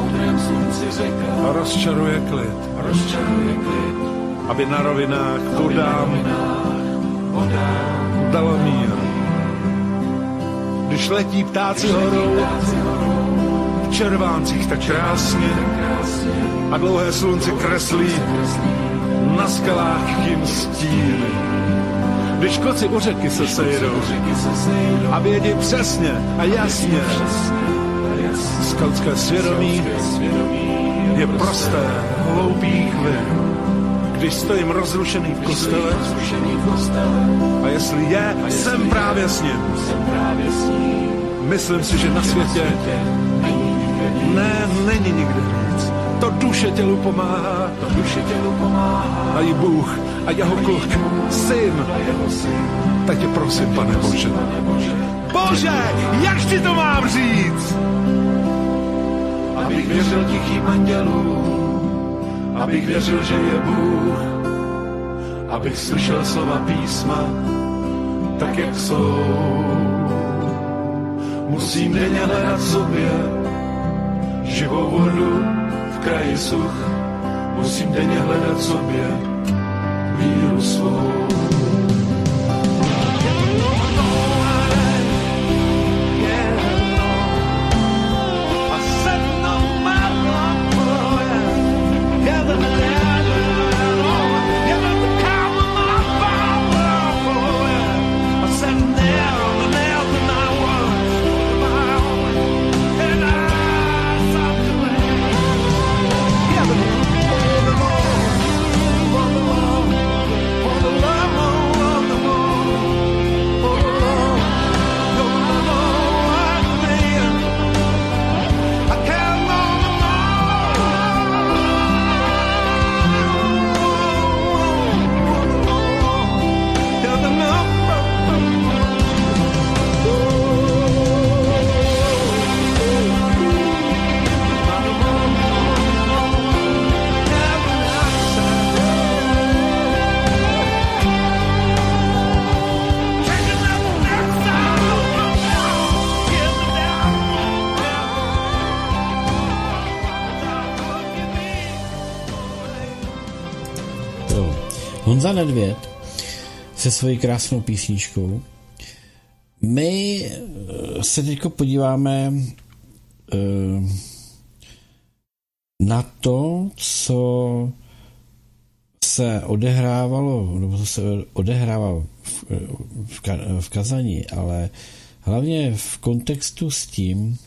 a rozčaruje klid, aby na rovinách vodám dala mír. Když letí ptáci horou v červáncích tak krásně a dlouhé slunce kreslí na skalách tím stíny. Když koci u řeky se sejdou a vědí přesně a jasně, skautské svědomí je prosté, hloupý chvěr. Když stojím rozrušený v kostele a jestli jsem právě s ním. Myslím si, že na světě není nikde víc. To duše tělu pomáhá a i Bůh a jeho kluk, syn. Tak tě prosím, Pane Bože. Bože, jak ti to mám říct? Abych věřil tichým andělům, abych věřil, že je Bůh, abych slyšel slova písma, tak jak jsou. Musím denně hledat sobě živou vodu v kraji such. Musím denně hledat sobě víru svou. For the love Honza Nedvěd se svojí krásnou písničkou. My se teď podíváme na to, co se odehrávalo, nebo co se odehrává v Kazani, ale hlavně v kontextu s tím,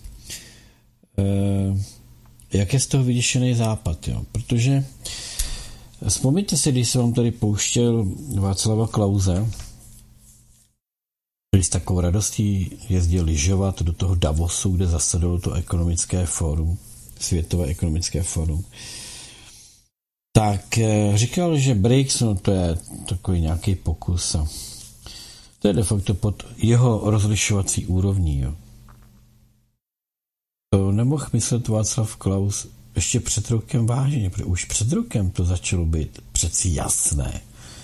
jak je z toho vyděšený Západ. Jo? Protože vzpomněte si, když jsem vám tady pouštěl Václava Klause, který s takovou radostí jezdil lyžovat do toho Davosu, kde zasedalo to ekonomické fórum, Světové ekonomické fórum, tak říkal, že BRICS, no to je takový nějaký pokus a to je de facto pod jeho rozlišovací úrovní. Jo. To nemohl myslet Václav Klaus ještě před rokem vážně, protože už před rokem to začalo být přeci jasné.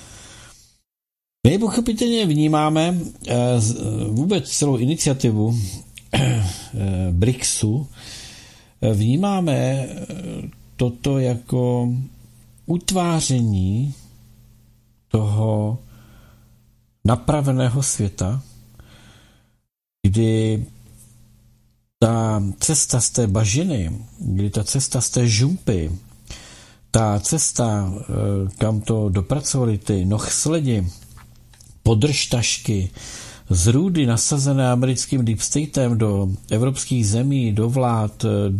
My pochopitelně vnímáme vůbec celou iniciativu BRICSu, vnímáme toto jako utváření toho napraveného světa, kdy ta cesta z té bažiny, kdy ta cesta z té žumpy, ta cesta, kam to dopracovali ty nohsledi, podržtašky, zrůdy nasazené americkým deep statem do evropských zemí, do vlád,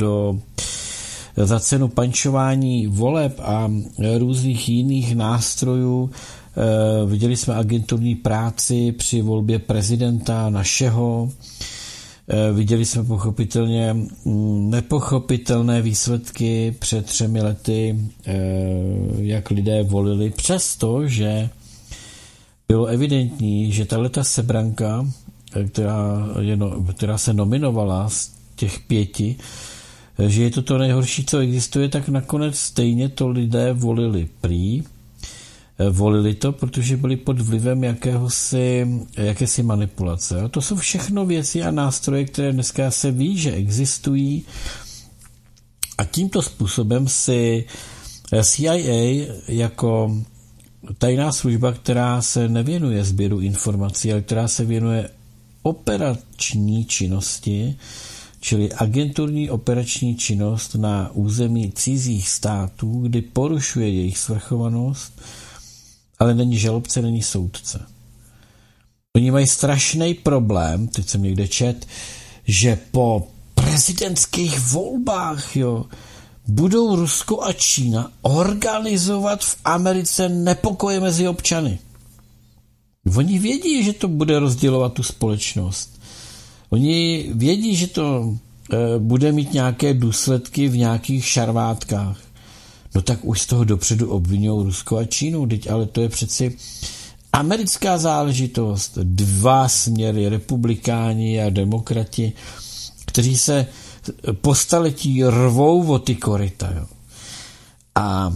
za cenu pančování voleb a různých jiných nástrojů. Viděli jsme agenturní práci při volbě prezidenta našeho. Viděli jsme pochopitelně nepochopitelné výsledky před 3 lety, jak lidé volili, přestože bylo evidentní, že tato sebranka, která se nominovala z těch 5, že je to nejhorší, co existuje, tak nakonec stejně to lidé volili prý. Volili to, protože byli pod vlivem jakési manipulace. A to jsou všechno věci a nástroje, které dneska se ví, že existují. A tímto způsobem si CIA jako tajná služba, která se nevěnuje sběru informací, ale která se věnuje operační činnosti, čili agenturní operační činnost na území cizích států, kdy porušuje jejich svrchovanost, ale není žalobce, není soudce. Oni mají strašný problém, teď jsem někde čet, že po prezidentských volbách budou Rusko a Čína organizovat v Americe nepokoje mezi občany. Oni vědí, že to bude rozdělovat tu společnost. Oni vědí, že to bude mít nějaké důsledky v nějakých šarvátkách. No tak už z toho dopředu obvinují Rusko a Čínu, ale to je přeci americká záležitost. 2 směry, republikáni a demokrati, kteří se po staletí rvou o ty koryta. Jo. A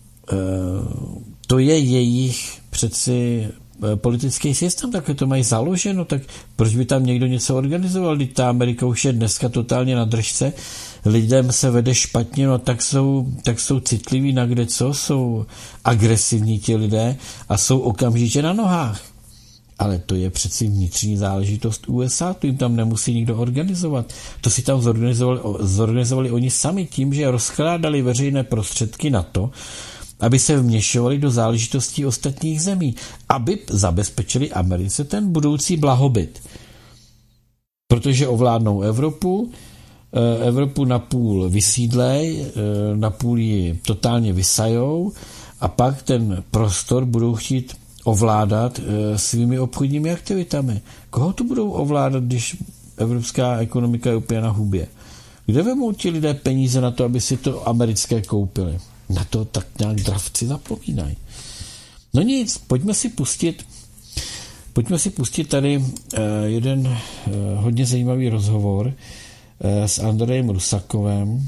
to je jejich přeci politický systém, takhle to mají založeno, tak proč by tam někdo něco organizoval, když ta Amerika už je dneska totálně na držce, lidem se vede špatně, no tak jsou citliví na kde co, jsou agresivní ti lidé a jsou okamžitě na nohách. Ale to je přeci vnitřní záležitost USA, to jim tam nemusí nikdo organizovat. To si tam zorganizovali oni sami tím, že rozkrádali veřejné prostředky na to, aby se vměšovali do záležitostí ostatních zemí, aby zabezpečili Americe ten budoucí blahobyt. Protože ovládnou Evropu napůl vysídlej, napůl ji totálně vysajou a pak ten prostor budou chtít ovládat svými obchodními aktivitami. Koho to budou ovládat, když evropská ekonomika je úplně na hubě? Kde vemou ti lidé peníze na to, aby si to americké koupili? Na to tak nějak dravci zapomínají. No nic, pojďme si pustit tady jeden hodně zajímavý rozhovor s Andrejem Rusakovem.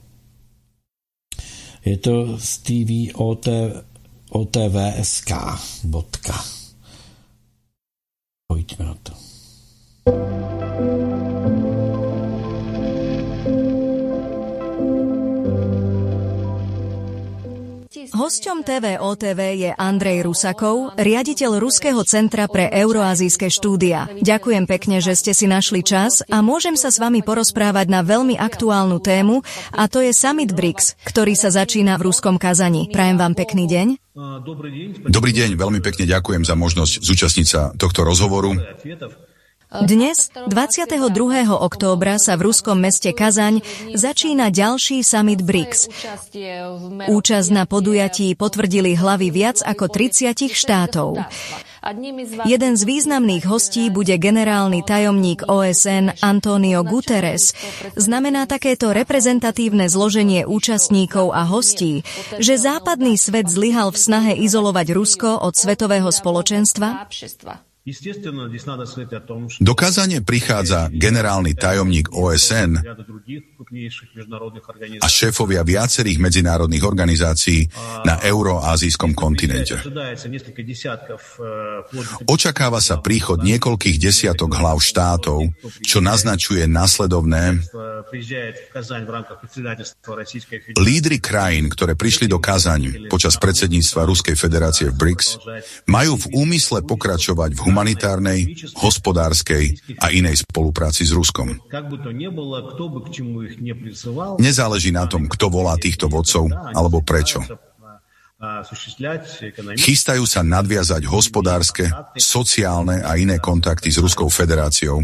Je to z TV OTVSK. Pojďme na to. Hosťom TVOTV je Andrej Rusakov, riaditeľ Ruského centra pre euroazijské štúdia. Ďakujem pekne, že ste si našli čas a môžem sa s vami porozprávať na veľmi aktuálnu tému, a to je summit BRICS, ktorý sa začína v ruskom Kazani. Prajem vám pekný deň. Dobrý deň, veľmi pekne ďakujem za možnosť zúčastniť sa tohto rozhovoru. Dnes, 22. októbra, sa v ruskom meste Kazaň začína ďalší summit BRICS. Účasť na podujatí potvrdili hlavy viac ako 30 štátov. Jeden z významných hostí bude generálny tajomník OSN Antonio Guterres. Znamená takéto reprezentatívne zloženie účastníkov a hostí, že západný svet zlyhal v snahe izolovať Rusko od svetového spoločenstva? Do Kazane prichádza generálny tajomník OSN a šéfovia viacerých medzinárodných organizácií na euroazijskom kontinente. Očakáva sa príchod niekoľkých desiatok hlav štátov, čo naznačuje nasledovné. Lídri krajín, ktoré prišli do Kazaň počas predsedníctva Ruskej federácie v BRICS, majú v úmysle pokračovať v humanitárnej, hospodárskej a inej spolupráci s Ruskom. Nezáleží na tom, kto volá týchto vodcov alebo prečo. Chystajú sa nadviazať hospodárske, sociálne a iné kontakty s Ruskou federáciou.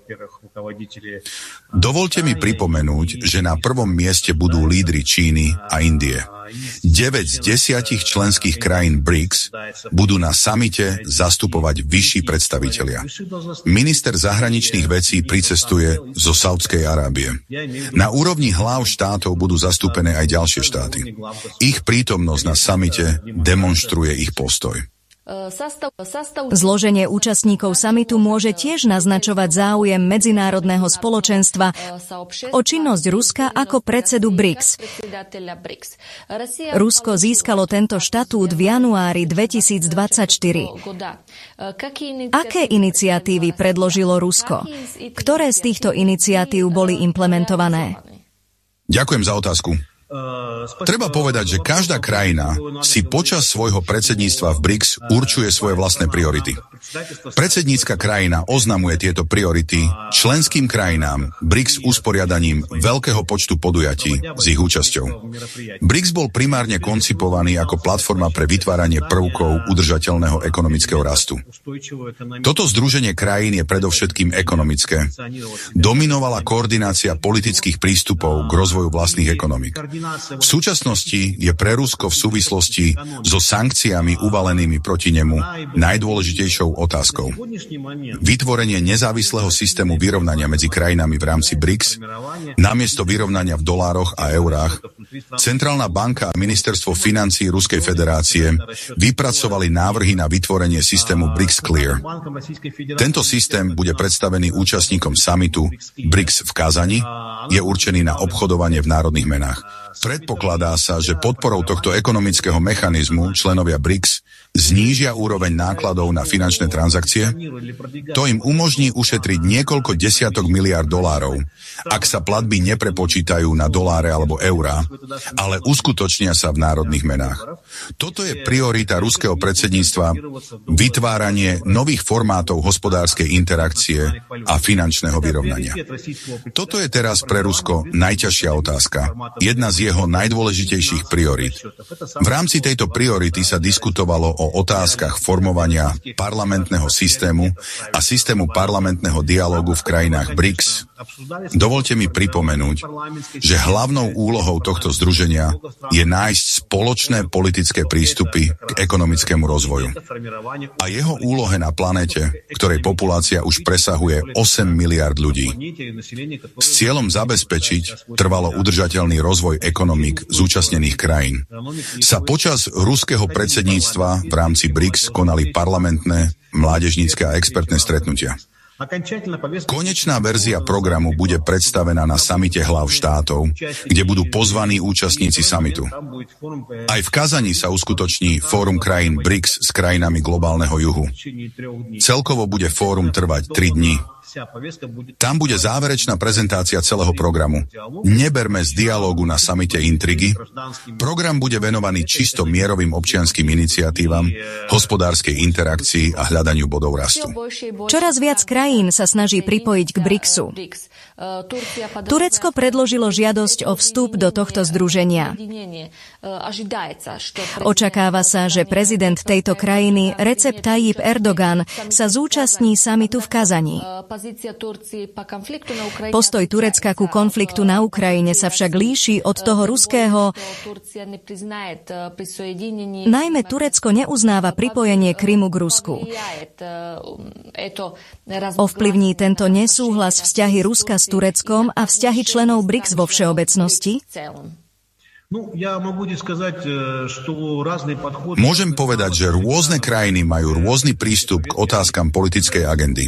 Dovolte mi pripomenúť, že na prvom mieste budú lídri Číny a Indie. 9 z 10 členských krajín BRICS budú na samite zastupovať vyšší predstavitelia. Minister zahraničných vecí pricestuje zo Saudskej Arábie. Na úrovni hlav štátov budú zastúpené aj ďalšie štáty. Ich prítomnosť na samite demonstruje ich postoj. Zloženie účastníkov samitu môže tiež naznačovať záujem medzinárodného spoločenstva o činnosť Ruska ako predsedu BRICS. Rusko získalo tento štatút v januári 2024. Aké iniciatívy predložilo Rusko? Ktoré z týchto iniciatív boli implementované? Ďakujem za otázku. Treba povedať, že každá krajina si počas svojho predsedníctva v BRICS určuje svoje vlastné priority. Predsednícka krajina oznamuje tieto priority členským krajinám BRICS usporiadaním veľkého počtu podujatí s ich účasťou. BRICS bol primárne koncipovaný ako platforma pre vytváranie prvkov udržateľného ekonomického rastu. Toto združenie krajín je predovšetkým ekonomické. Dominovala koordinácia politických prístupov k rozvoju vlastných ekonomík. V súčasnosti je pre Rusko v súvislosti so sankciami uvalenými proti nemu najdôležitejšou otázkou. Vytvorenie nezávislého systému vyrovnania medzi krajinami v rámci BRICS namiesto vyrovnania v dolároch a eurách. Centrálna banka a ministerstvo financií Ruskej federácie vypracovali návrhy na vytvorenie systému BRICS Clear. Tento systém bude predstavený účastníkom samitu BRICS v Kazani, je určený na obchodovanie v národných menách. Predpokladá sa, že podporou tohto ekonomického mechanizmu členovia BRICS znížia úroveň nákladov na finančné transakcie. To im umožní ušetriť niekoľko desiatok miliárd dolárov, ak sa platby neprepočítajú na doláre alebo eurá, ale uskutočnia sa v národných menách. Toto je priorita ruského predsedníctva, vytváranie nových formátov hospodárskej interakcie a finančného vyrovnania. Toto je teraz pre Rusko najťažšia otázka, jedna z jeho najdôležitejších priorít. V rámci tejto priority sa diskutovalo o otázkach formovania parlamentného systému a systému parlamentného dialógu v krajinách BRICS. Dovolte mi pripomenúť, že hlavnou úlohou tohto združenia je nájsť spoločné politické prístupy k ekonomickému rozvoju. A jeho úlohe na planéte, ktorej populácia už presahuje 8 miliárd ľudí. S cieľom zabezpečiť trvalo udržateľný rozvoj ekonomík zúčastnených krajín sa počas ruského predsedníctva v rámci BRICS konali parlamentné, mládežnícke a expertné stretnutia. Konečná verzia programu bude predstavená na samite hlav štátov, kde budú pozvaní účastníci samitu. Aj v Kazani sa uskutoční fórum krajín BRICS s krajinami globálneho juhu. Celkovo bude fórum trvať 3 dni. Tam bude záverečná prezentácia celého programu. Neberme z dialógu na samite intrigy. Program bude venovaný čisto mierovým občianskym iniciatívam, hospodárskej interakcii a hľadaniu bodov rastu. Čoraz viac krajín sa snaží pripojiť k BRICSu. Turecko predložilo žiadosť o vstup do tohto združenia. Očakáva sa, že prezident tejto krajiny Recep Tayyip Erdogan sa zúčastní samitu v Kazani. Postoj Turecka ku konfliktu na Ukrajine sa však líši od toho ruského. Najmä Turecko neuznáva pripojenie Krymu k Rusku. Ovplyvní tento nesúhlas vzťahy Ruska s Tureckom a vzťahy členov BRICS vo všeobecnosti? Môžem povedať, že rôzne krajiny majú rôzny prístup k otázkam politickej agendy.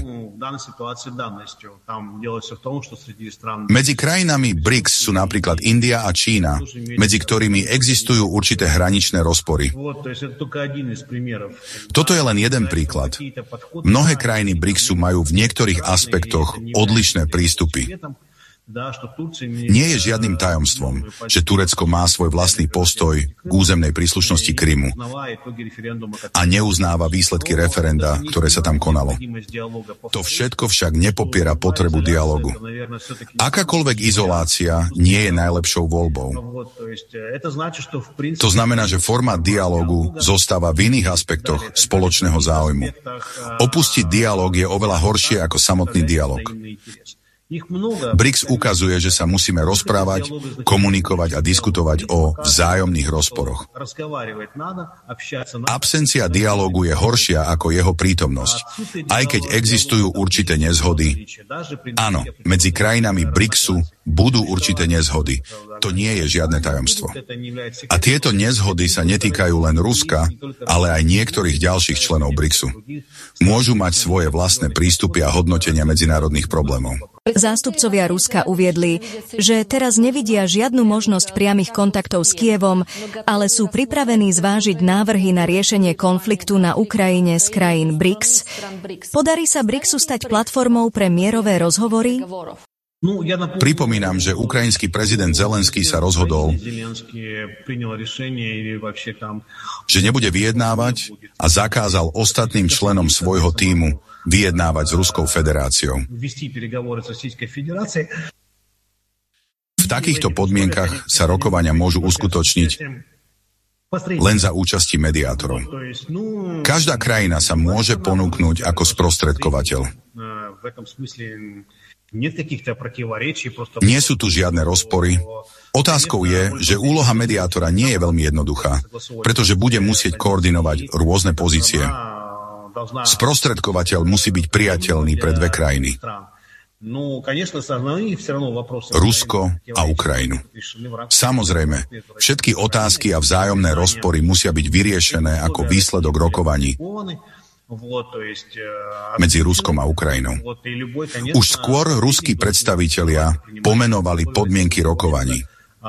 Medzi krajinami BRICS sú napríklad India a Čína, medzi ktorými existujú určité hraničné rozpory. Toto je len jeden príklad. Mnohé krajiny BRICSu majú v niektorých aspektoch odlišné prístupy. Nie je žiadnym tajomstvom, že Turecko má svoj vlastný postoj k územnej príslušnosti Krymu a neuznáva výsledky referenda, ktoré sa tam konalo. To všetko však nepopiera potrebu dialógu. Akákoľvek izolácia nie je najlepšou voľbou. To znamená, že formát dialógu zostáva v iných aspektoch spoločného záujmu. Opustiť dialóg je oveľa horšie ako samotný dialóg. BRICS ukazuje, že sa musíme rozprávať, komunikovať a diskutovať o vzájomných rozporoch. Absencia dialógu je horšia ako jeho prítomnosť, aj keď existujú určité nezhody. Áno, medzi krajinami BRICSu budú určité nezhody. To nie je žiadne tajomstvo. A tieto nezhody sa netýkajú len Ruska, ale aj niektorých ďalších členov BRICSu. Môžu mať svoje vlastné prístupy a hodnotenia medzinárodných problémov. Zástupcovia Ruska uviedli, že teraz nevidia žiadnu možnosť priamych kontaktov s Kyjevom, ale sú pripravení zvážiť návrhy na riešenie konfliktu na Ukrajine z krajín BRICS. Podarí sa BRICSu stať platformou pre mierové rozhovory? Pripomínam, že ukrajinský prezident Zelenský sa rozhodol, že nebude vyjednávať a zakázal ostatným členom svojho tímu vyjednávať s Ruskou federáciou. V takýchto podmienkach sa rokovania môžu uskutočniť len za účasti mediátorov. Každá krajina sa môže ponúknuť ako sprostredkovateľ. Nie sú tu žiadne rozpory. Otázkou je, že úloha mediátora nie je veľmi jednoduchá, pretože bude musieť koordinovať rôzne pozície. Sprostredkovateľ musí byť priateľný pre dve krajiny. Rusko a Ukrajinu. Samozrejme, všetky otázky a vzájomné rozpory musia byť vyriešené ako výsledok rokovaní medzi Ruskom a Ukrajinou. Už skôr ruskí predstavitelia pomenovali podmienky rokovaní.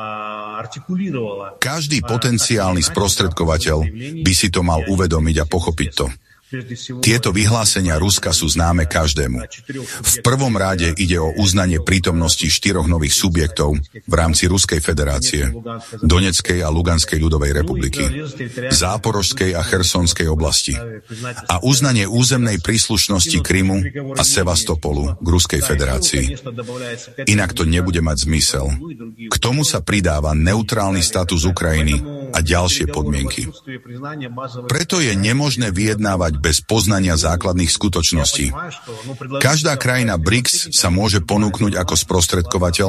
Každý potenciálny sprostredkovateľ by si to mal uvedomiť a pochopiť to. Tieto vyhlásenia Ruska sú známe každému. V prvom rade ide o uznanie prítomnosti 4 nových subjektov v rámci Ruskej federácie, Donetskej a Luganskej ľudovej republiky, Záporožskej a Chersonskej oblasti a uznanie územnej príslušnosti Krymu a Sevastopolu k Ruskej federácii. Inak to nebude mať zmysel. K tomu sa pridáva neutrálny status Ukrajiny a ďalšie podmienky. Preto je nemožné vyjednávať bez poznania základných skutočností. Každá krajina BRICS sa môže ponúknuť ako sprostredkovateľ.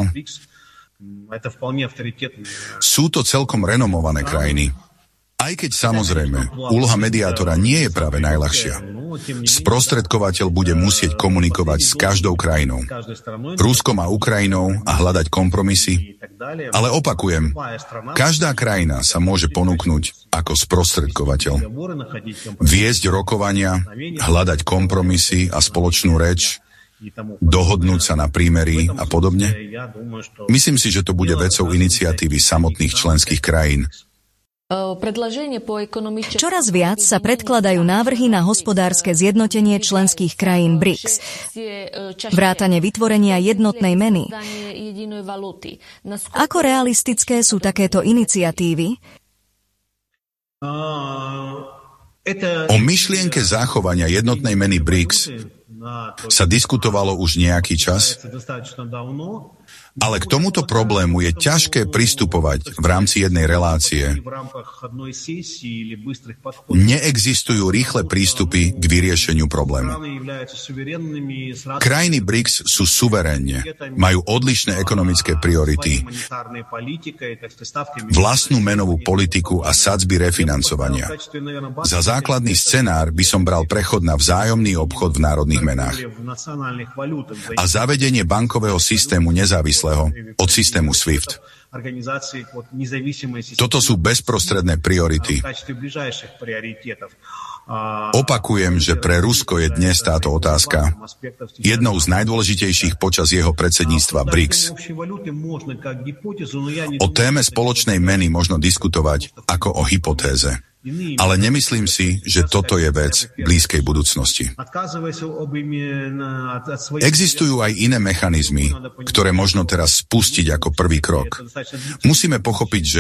Sú to celkom renomované krajiny. Aj keď samozrejme, úloha mediátora nie je práve najľahšia. Sprostredkovateľ bude musieť komunikovať s každou krajinou, Ruskom a Ukrajinou a hľadať kompromisy. Ale opakujem, každá krajina sa môže ponúknuť ako sprostredkovateľ. Viesť rokovania, hľadať kompromisy a spoločnú reč, dohodnúť sa na prímerí a podobne. Myslím si, že to bude vecou iniciatívy samotných členských krajín. Čoraz viac sa predkladajú návrhy na hospodárske zjednotenie členských krajín BRICS, vrátane vytvorenia jednotnej meny. Ako realistické sú takéto iniciatívy? O myšlienke zachovania jednotnej meny BRICS sa diskutovalo už nejaký čas, ale k tomuto problému je ťažké pristupovať v rámci jednej relácie. Neexistujú rýchle prístupy k vyriešeniu problému. Krajiny BRICS sú suverénne, majú odlišné ekonomické priority, vlastnú menovú politiku a sadzby refinancovania. Za základný scenár by som bral prechod na vzájomný obchod v národných menách a zavedenie bankového systému nezávislého od systému SWIFT. Toto sú bezprostredné priority. Opakujem, že pre Rusko je dnes táto otázka jednou z najdôležitejších počas jeho predsedníctva BRICS. O téme spoločnej meny možno diskutovať ako o hypotéze. Ale nemyslím si, že toto je vec blízkej budúcnosti. Existujú aj iné mechanizmy, ktoré možno teraz spustiť ako prvý krok. Musíme pochopiť, že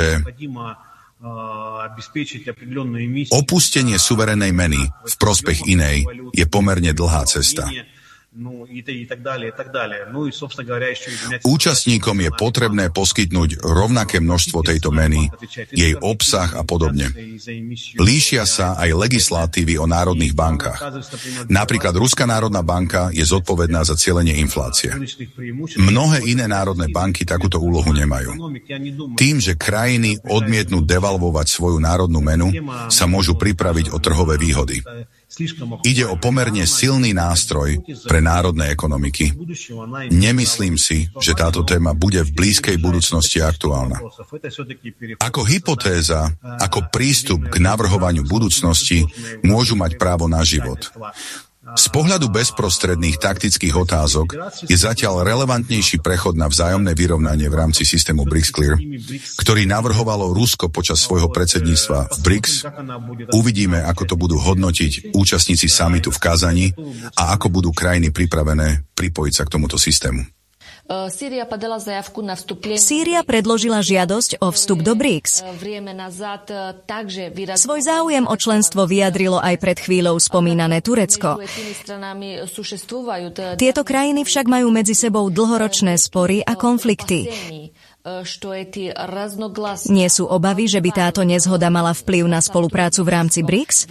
opustenie suverénnej meny v prospech inej je pomerne dlhá cesta. Účastníkom je potrebné poskytnúť rovnaké množstvo tejto meny, jej obsah a podobne. Líšia sa aj legislatívy o národných bankách. Napríklad Ruská národná banka je zodpovedná za cielenie inflácie. Mnohé iné národné banky takúto úlohu nemajú. Tým, že krajiny odmietnú devalvovať svoju národnú menu, sa môžu pripraviť o trhové výhody. Ide o pomerne silný nástroj pre národné ekonomiky. Nemyslím si, že táto téma bude v blízkej budúcnosti aktuálna. Ako hypotéza, ako prístup k navrhovaniu budúcnosti môžu mať právo na život. Z pohľadu bezprostredných taktických otázok je zatiaľ relevantnejší prechod na vzájomné vyrovnanie v rámci systému BRICS-Clear, ktorý navrhovalo Rusko počas svojho predsedníctva v BRICS. Uvidíme, ako to budú hodnotiť účastníci samitu v Kazani a ako budú krajiny pripravené pripojiť sa k tomuto systému. Sýria predložila žiadosť o vstup do BRICS. Svoj záujem o členstvo vyjadrilo aj pred chvíľou spomínané Turecko. Tieto krajiny však majú medzi sebou dlhoročné spory a konflikty. Nie sú obavy, že by táto nezhoda mala vplyv na spoluprácu v rámci BRICS?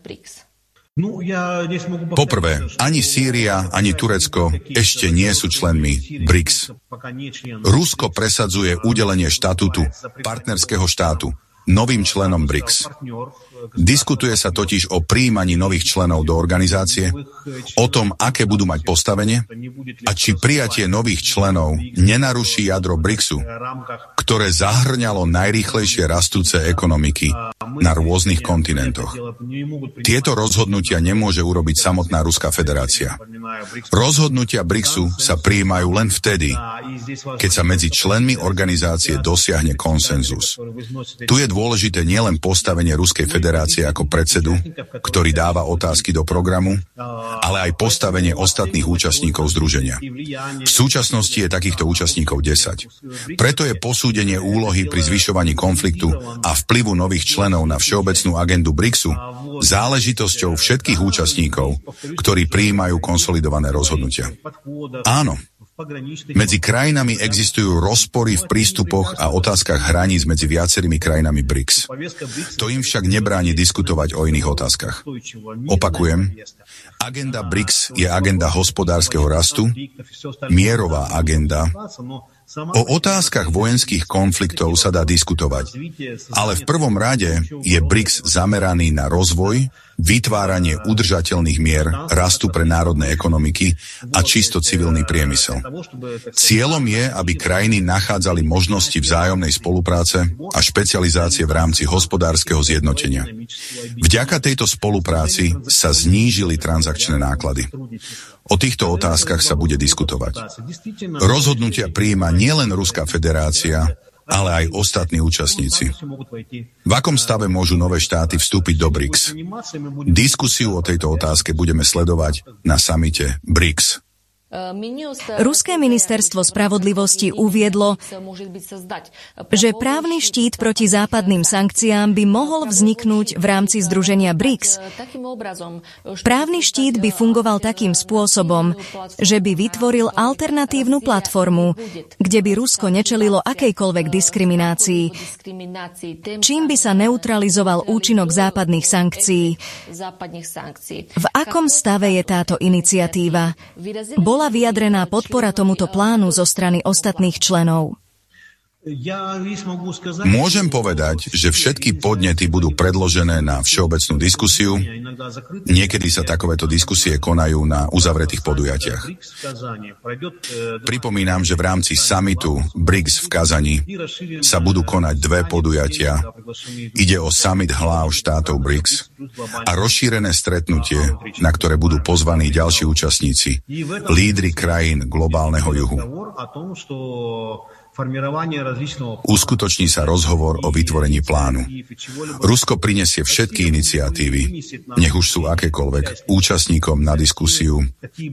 Poprvé, ani Sýria, ani Turecko ešte nie sú členmi BRICS. Rusko presadzuje udelenie štatútu partnerského štátu novým členom BRICS. Diskutuje sa totiž o prijímaní nových členov do organizácie, o tom, aké budú mať postavenie a či prijatie nových členov nenaruší jadro BRICSu, ktoré zahŕňalo najrýchlejšie rastúce ekonomiky na rôznych kontinentoch. Tieto rozhodnutia nemôže urobiť samotná Ruská federácia. Rozhodnutia BRICSu sa prijímajú len vtedy, keď sa medzi členmi organizácie dosiahne konsenzus. Tu je dôležité nielen postavenie Ruskej federácie ako predsedu, ktorý dáva otázky do programu, ale aj postavenie ostatných účastníkov združenia. V súčasnosti je takýchto účastníkov 10. Preto je posúdenie úlohy pri zvyšovaní konfliktu a vplyvu nových členov na všeobecnú agendu BRICSu záležitosťou všetkých účastníkov, ktorí prijímajú konsolidované rozhodnutia. Áno, medzi krajinami existujú rozpory v prístupoch a otázkach hraníc medzi viacerými krajinami BRICS. To im však nebráni diskutovať o iných otázkach. Opakujem, agenda BRICS je agenda hospodárskeho rastu, mierová agenda. O otázkach vojenských konfliktov sa dá diskutovať, ale v prvom rade je BRICS zameraný na rozvoj, vytváranie udržateľných mier, rastu pre národné ekonomiky a čisto civilný priemysel. Cieľom je, aby krajiny nachádzali možnosti vzájomnej spolupráce a špecializácie v rámci hospodárskeho zjednotenia. Vďaka tejto spolupráci sa znížili transakčné náklady. O týchto otázkach sa bude diskutovať. Rozhodnutia prijíma nielen Ruská federácia, ale aj ostatní účastníci. V akom stave môžu nové štáty vstúpiť do BRICS? Diskusiu o tejto otázke budeme sledovať na samite BRICS. Ruské ministerstvo spravodlivosti uviedlo, že právny štít proti západným sankciám by mohol vzniknúť v rámci združenia BRICS. Právny štít by fungoval takým spôsobom, že by vytvoril alternatívnu platformu, kde by Rusko nečelilo akejkoľvek diskriminácii, čím by sa neutralizoval účinok západných sankcií. V akom stave je táto iniciatíva? Bola vyjadrená podpora tomuto plánu zo strany ostatných členov. Môžem povedať, že všetky podnety budú predložené na všeobecnú diskusiu. Niekedy sa takéto diskusie konajú na uzavretých podujatiach. Pripomínam, že v rámci samitu BRICS v Kazani sa budú konať dve podujatia. Ide o summit hlav štátov BRICS a rozšírené stretnutie, na ktoré budú pozvaní ďalší účastníci, lídri krajín globálneho juhu. Uskutoční sa rozhovor o vytvorení plánu. Rusko prinesie všetky iniciatívy, nech už sú akékoľvek, účastníkom na diskusiu.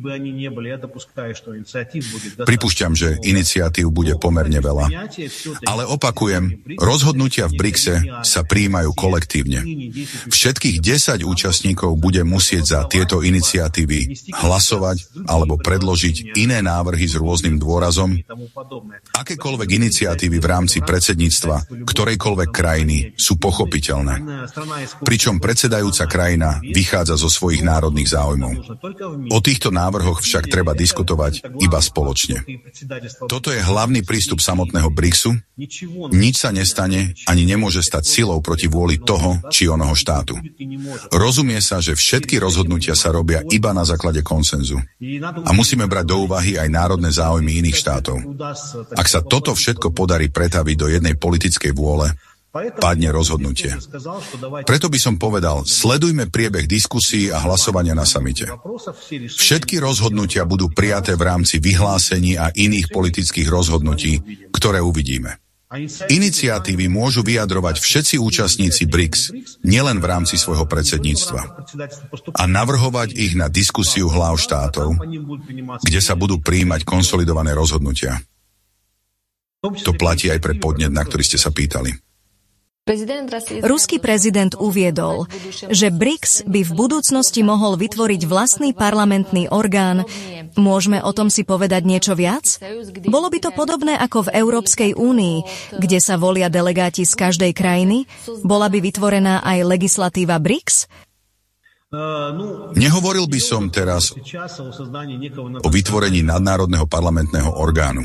Pripúšťam, že iniciatív bude pomerne veľa. Ale opakujem, rozhodnutia v BRICSe sa prijímajú kolektívne. Všetkých 10 účastníkov bude musieť za tieto iniciatívy hlasovať alebo predložiť iné návrhy s rôznym dôrazom. Akékoľvek iniciatívy v rámci predsedníctva ktorejkoľvek krajiny sú pochopiteľné. Pričom predsedajúca krajina vychádza zo svojich národných záujmov. O týchto návrhoch však treba diskutovať iba spoločne. Toto je hlavný prístup samotného BRICSu. Nič sa nestane ani nemôže stať silou proti vôli toho či onoho štátu. Rozumie sa, že všetky rozhodnutia sa robia iba na základe konsenzu. A musíme brať do úvahy aj národné záujmy iných štátov. Ak sa toto všetko podarí pretaviť do jednej politickej vôle, padne rozhodnutie. Preto by som povedal, sledujme priebeh diskusí a hlasovania na samite. Všetky rozhodnutia budú prijaté v rámci vyhlásení a iných politických rozhodnutí, ktoré uvidíme. Iniciatívy môžu vyjadrovať všetci účastníci BRICS, nielen v rámci svojho predsedníctva, a navrhovať ich na diskusiu hlav štátov, kde sa budú prijímať konsolidované rozhodnutia. To platí aj pre podnet, na ktorý ste sa pýtali. Ruský prezident uviedol, že BRICS by v budúcnosti mohol vytvoriť vlastný parlamentný orgán. Môžeme o tom si povedať niečo viac? Bolo by to podobné ako v Európskej únii, kde sa volia delegáti z každej krajiny? Bola by vytvorená aj legislatíva BRICS? Nehovoril by som teraz o vytvorení nadnárodného parlamentného orgánu.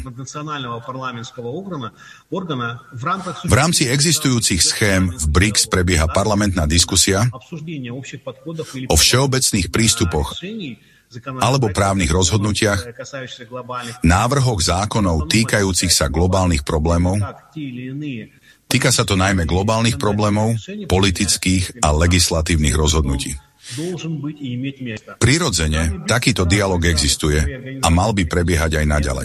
V rámci existujúcich schém v BRICS prebieha parlamentná diskusia o všeobecných prístupoch alebo právnych rozhodnutiach, návrhoch zákonov týkajúcich sa globálnych problémov. Týka sa to najmä globálnych problémov, politických a legislatívnych rozhodnutí. Prirodzene, takýto dialog existuje a mal by prebiehať aj naďalej.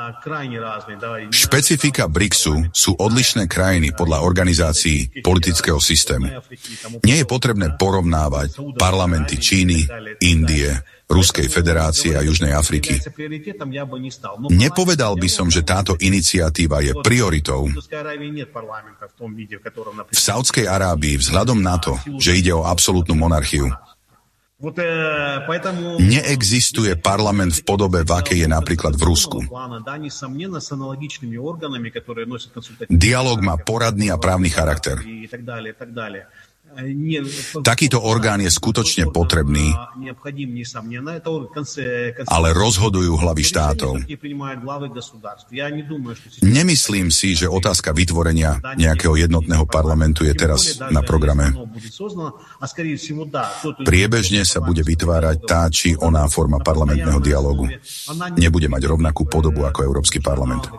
Špecifika BRICSu sú odlišné krajiny podľa organizácií politického systému. Nie je potrebné porovnávať parlamenty Číny, Indie, Ruskej federácie a Južnej Afriky. Nepovedal by som, že táto iniciatíva je prioritou. V Saudskej Arábii, vzhľadom na to, že ide o absolútnu monarchiu, neexistuje parlament v podobe, v akej je napríklad v Rusku. Dialóg má poradný a právny charakter. Takýto orgán je skutočne potrebný, ale rozhodujú hlavy štátov. Nemyslím si, že otázka vytvorenia nejakého jednotného parlamentu je teraz na programe. Priebežne sa bude vytvárať tá či oná forma parlamentného dialógu. Nebude mať rovnakú podobu ako Európsky parlament.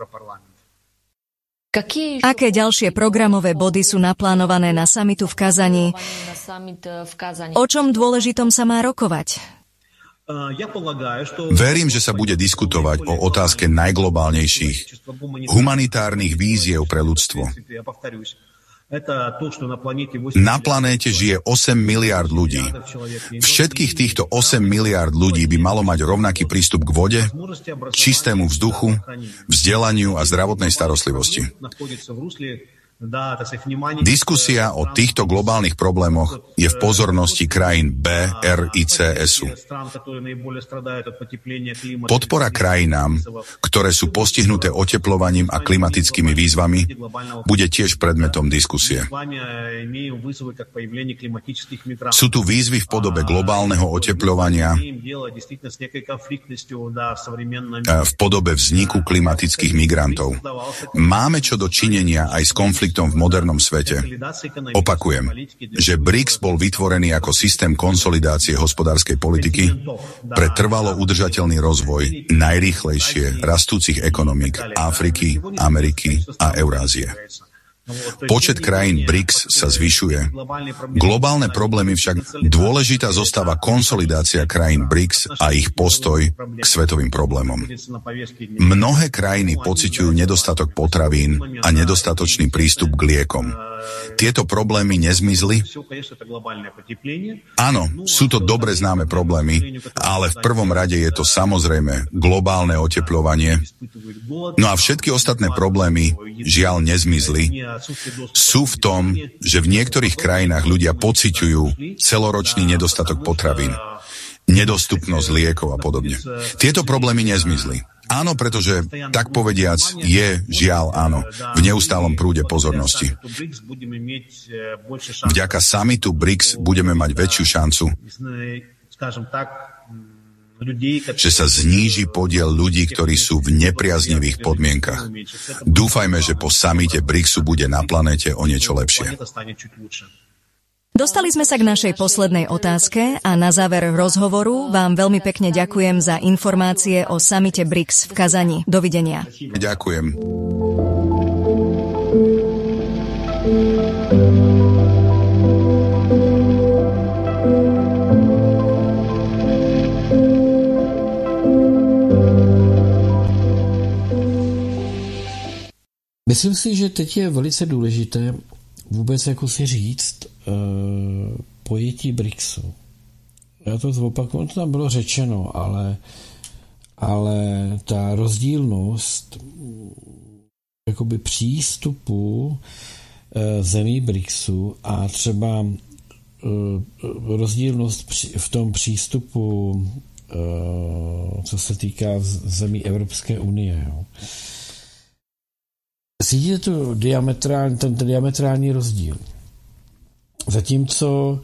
Aké ďalšie programové body sú naplánované na samitu v Kazani? O čom dôležitom sa má rokovať? Verím, že sa bude diskutovať o otázke najglobálnejších humanitárnych víziev pre ľudstvo. Na planéte žije 8 miliárd ľudí. Všetkých týchto 8 miliárd ľudí by malo mať rovnaký prístup k vode, čistému vzduchu, vzdelaniu a zdravotnej starostlivosti. Diskusia o týchto globálnych problémoch je v pozornosti krajín BRICS-u. Podpora krajinám, ktoré sú postihnuté oteplovaním a klimatickými výzvami, bude tiež predmetom diskusie. Sú tu výzvy v podobe globálneho otepľovania, v podobe vzniku klimatických migrantov. Máme čo do činenia aj s konfliktom v modernom svete. Opakujem, že BRICS bol vytvorený ako systém konsolidácie hospodárskej politiky pre trvalo udržateľný rozvoj najrýchlejšie rastúcich ekonomík Afriky, Ameriky a Eurázie. Počet krajín BRICS sa zvyšuje. Globálne problémy však dôležitá zostáva konsolidácia krajín BRICS a ich postoj k svetovým problémom. Mnohé krajiny pociťujú nedostatok potravín a nedostatočný prístup k liekom. Tieto problémy nezmizli? Áno, sú to dobre známe problémy, ale v prvom rade je to samozrejme globálne otepľovanie. No a všetky ostatné problémy žiaľ nezmizli. Sú v tom, že v niektorých krajinách ľudia pociťujú celoročný nedostatok potravín, nedostupnosť liekov a podobne. Tieto problémy nezmizli. Áno, pretože, tak povediac, je žiaľ áno, v neustálom prúde pozornosti. Vďaka summitu BRICS budeme mať väčšiu šancu, že sa zníži podiel ľudí, ktorí sú v nepriaznivých podmienkach. Dúfajme, že po summite BRICSu bude na planéte o niečo lepšie. Dostali sme sa k našej poslednej otázke a na záver rozhovoru vám veľmi pekne ďakujem za informácie o samite BRICS v Kazani. Dovidenia. Ďakujem. Myslím si, že teď je velice důležité vůbec jako si říct pojetí BRICSu. Já to zopakuju, to tam bylo řečeno, ale ta rozdílnost jakoby přístupu zemí BRICSu a třeba rozdílnost v tom přístupu, co se týká zemí Evropské unie. Jo. Cítíte tu ten diametrální rozdíl. Zatímco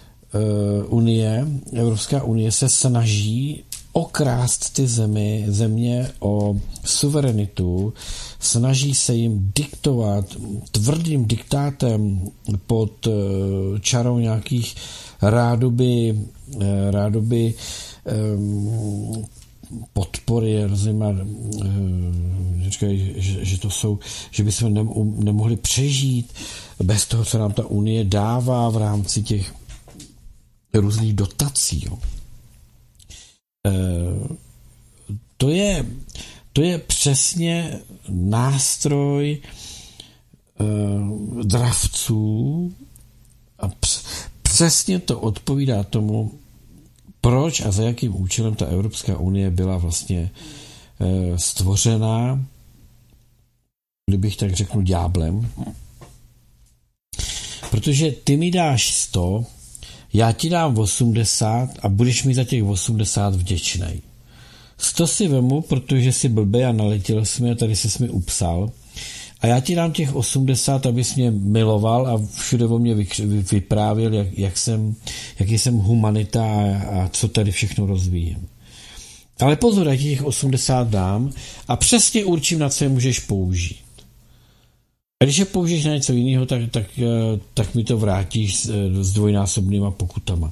Evropská unie se snaží okrást ty země o suverenitu, snaží se jim diktovat tvrdým diktátem pod čarou nějakých rádoby podpory, že by jsme nemohli přežít bez toho, co nám ta Unie dává v rámci těch různých dotací. Jo. To je přesně nástroj dravců a přesně to odpovídá tomu, proč a za jakým účelem ta Evropská unie byla vlastně stvořená, kdybych tak řekl, ďáblem. Protože ty mi dáš 100, já ti dám 80 a budeš mi za těch 80 vděčnej. 100 si vemu, protože si blbej a naletěl jsi mi a tady jsi mi upsal. A já ti dám těch 80, abys mě miloval a všude o mě vyprávěl, jaký jsem humanita a co tady všechno rozvíjem. Ale pozor, já ti těch 80 dám a přesně určím, na co je můžeš použít. A když je použiješ na něco jiného, tak mi to vrátíš s dvojnásobnýma pokutama.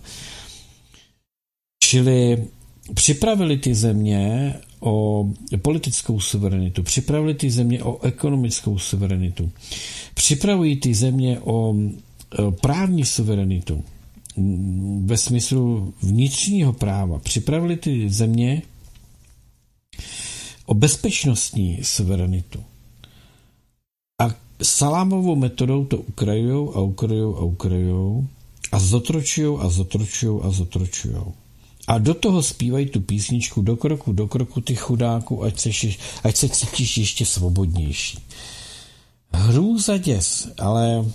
Čili připravili ty země o politickou suverenitu, připravili ty země o ekonomickou suverenitu, připravují ty země o právní suverenitu. ve smyslu vnitřního práva připravili ty země o bezpečnostní suverenitu. A salámovou metodou to ukrajujou a zotročujou. A do toho zpívají tu písničku do kroku ty chudáku, ať se cítíš ještě svobodnější. Hrůza děs, ale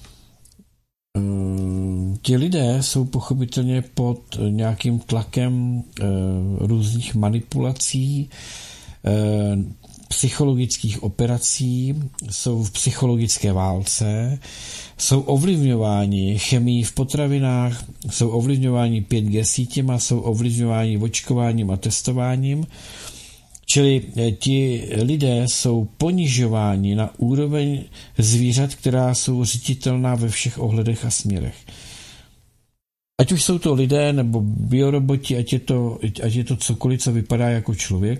ti lidé jsou pochopitelně pod nějakým tlakem různých manipulací, psychologických operací, jsou v psychologické válce, jsou ovlivňováni chemií v potravinách, jsou ovlivňováni 5G sítěma, jsou ovlivňováni očkováním a testováním. Čili ti lidé jsou ponižováni na úroveň zvířat, která jsou řititelná ve všech ohledech a směrech. Ať už jsou to lidé nebo bioroboti, ať je to cokoliv, co vypadá jako člověk.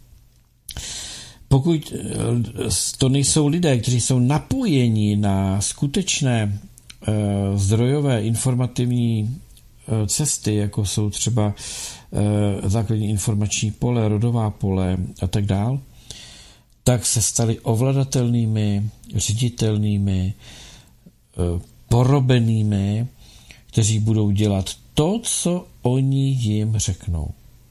Pokud to nejsou lidé, kteří jsou napojeni na skutečné zdrojové informativní cesty, jako jsou třeba základní informační pole, rodová pole a tak dál, tak se stali ovladatelnými, ředitelnými, porobenými, kteří budou dělat to, co oni jim řeknou.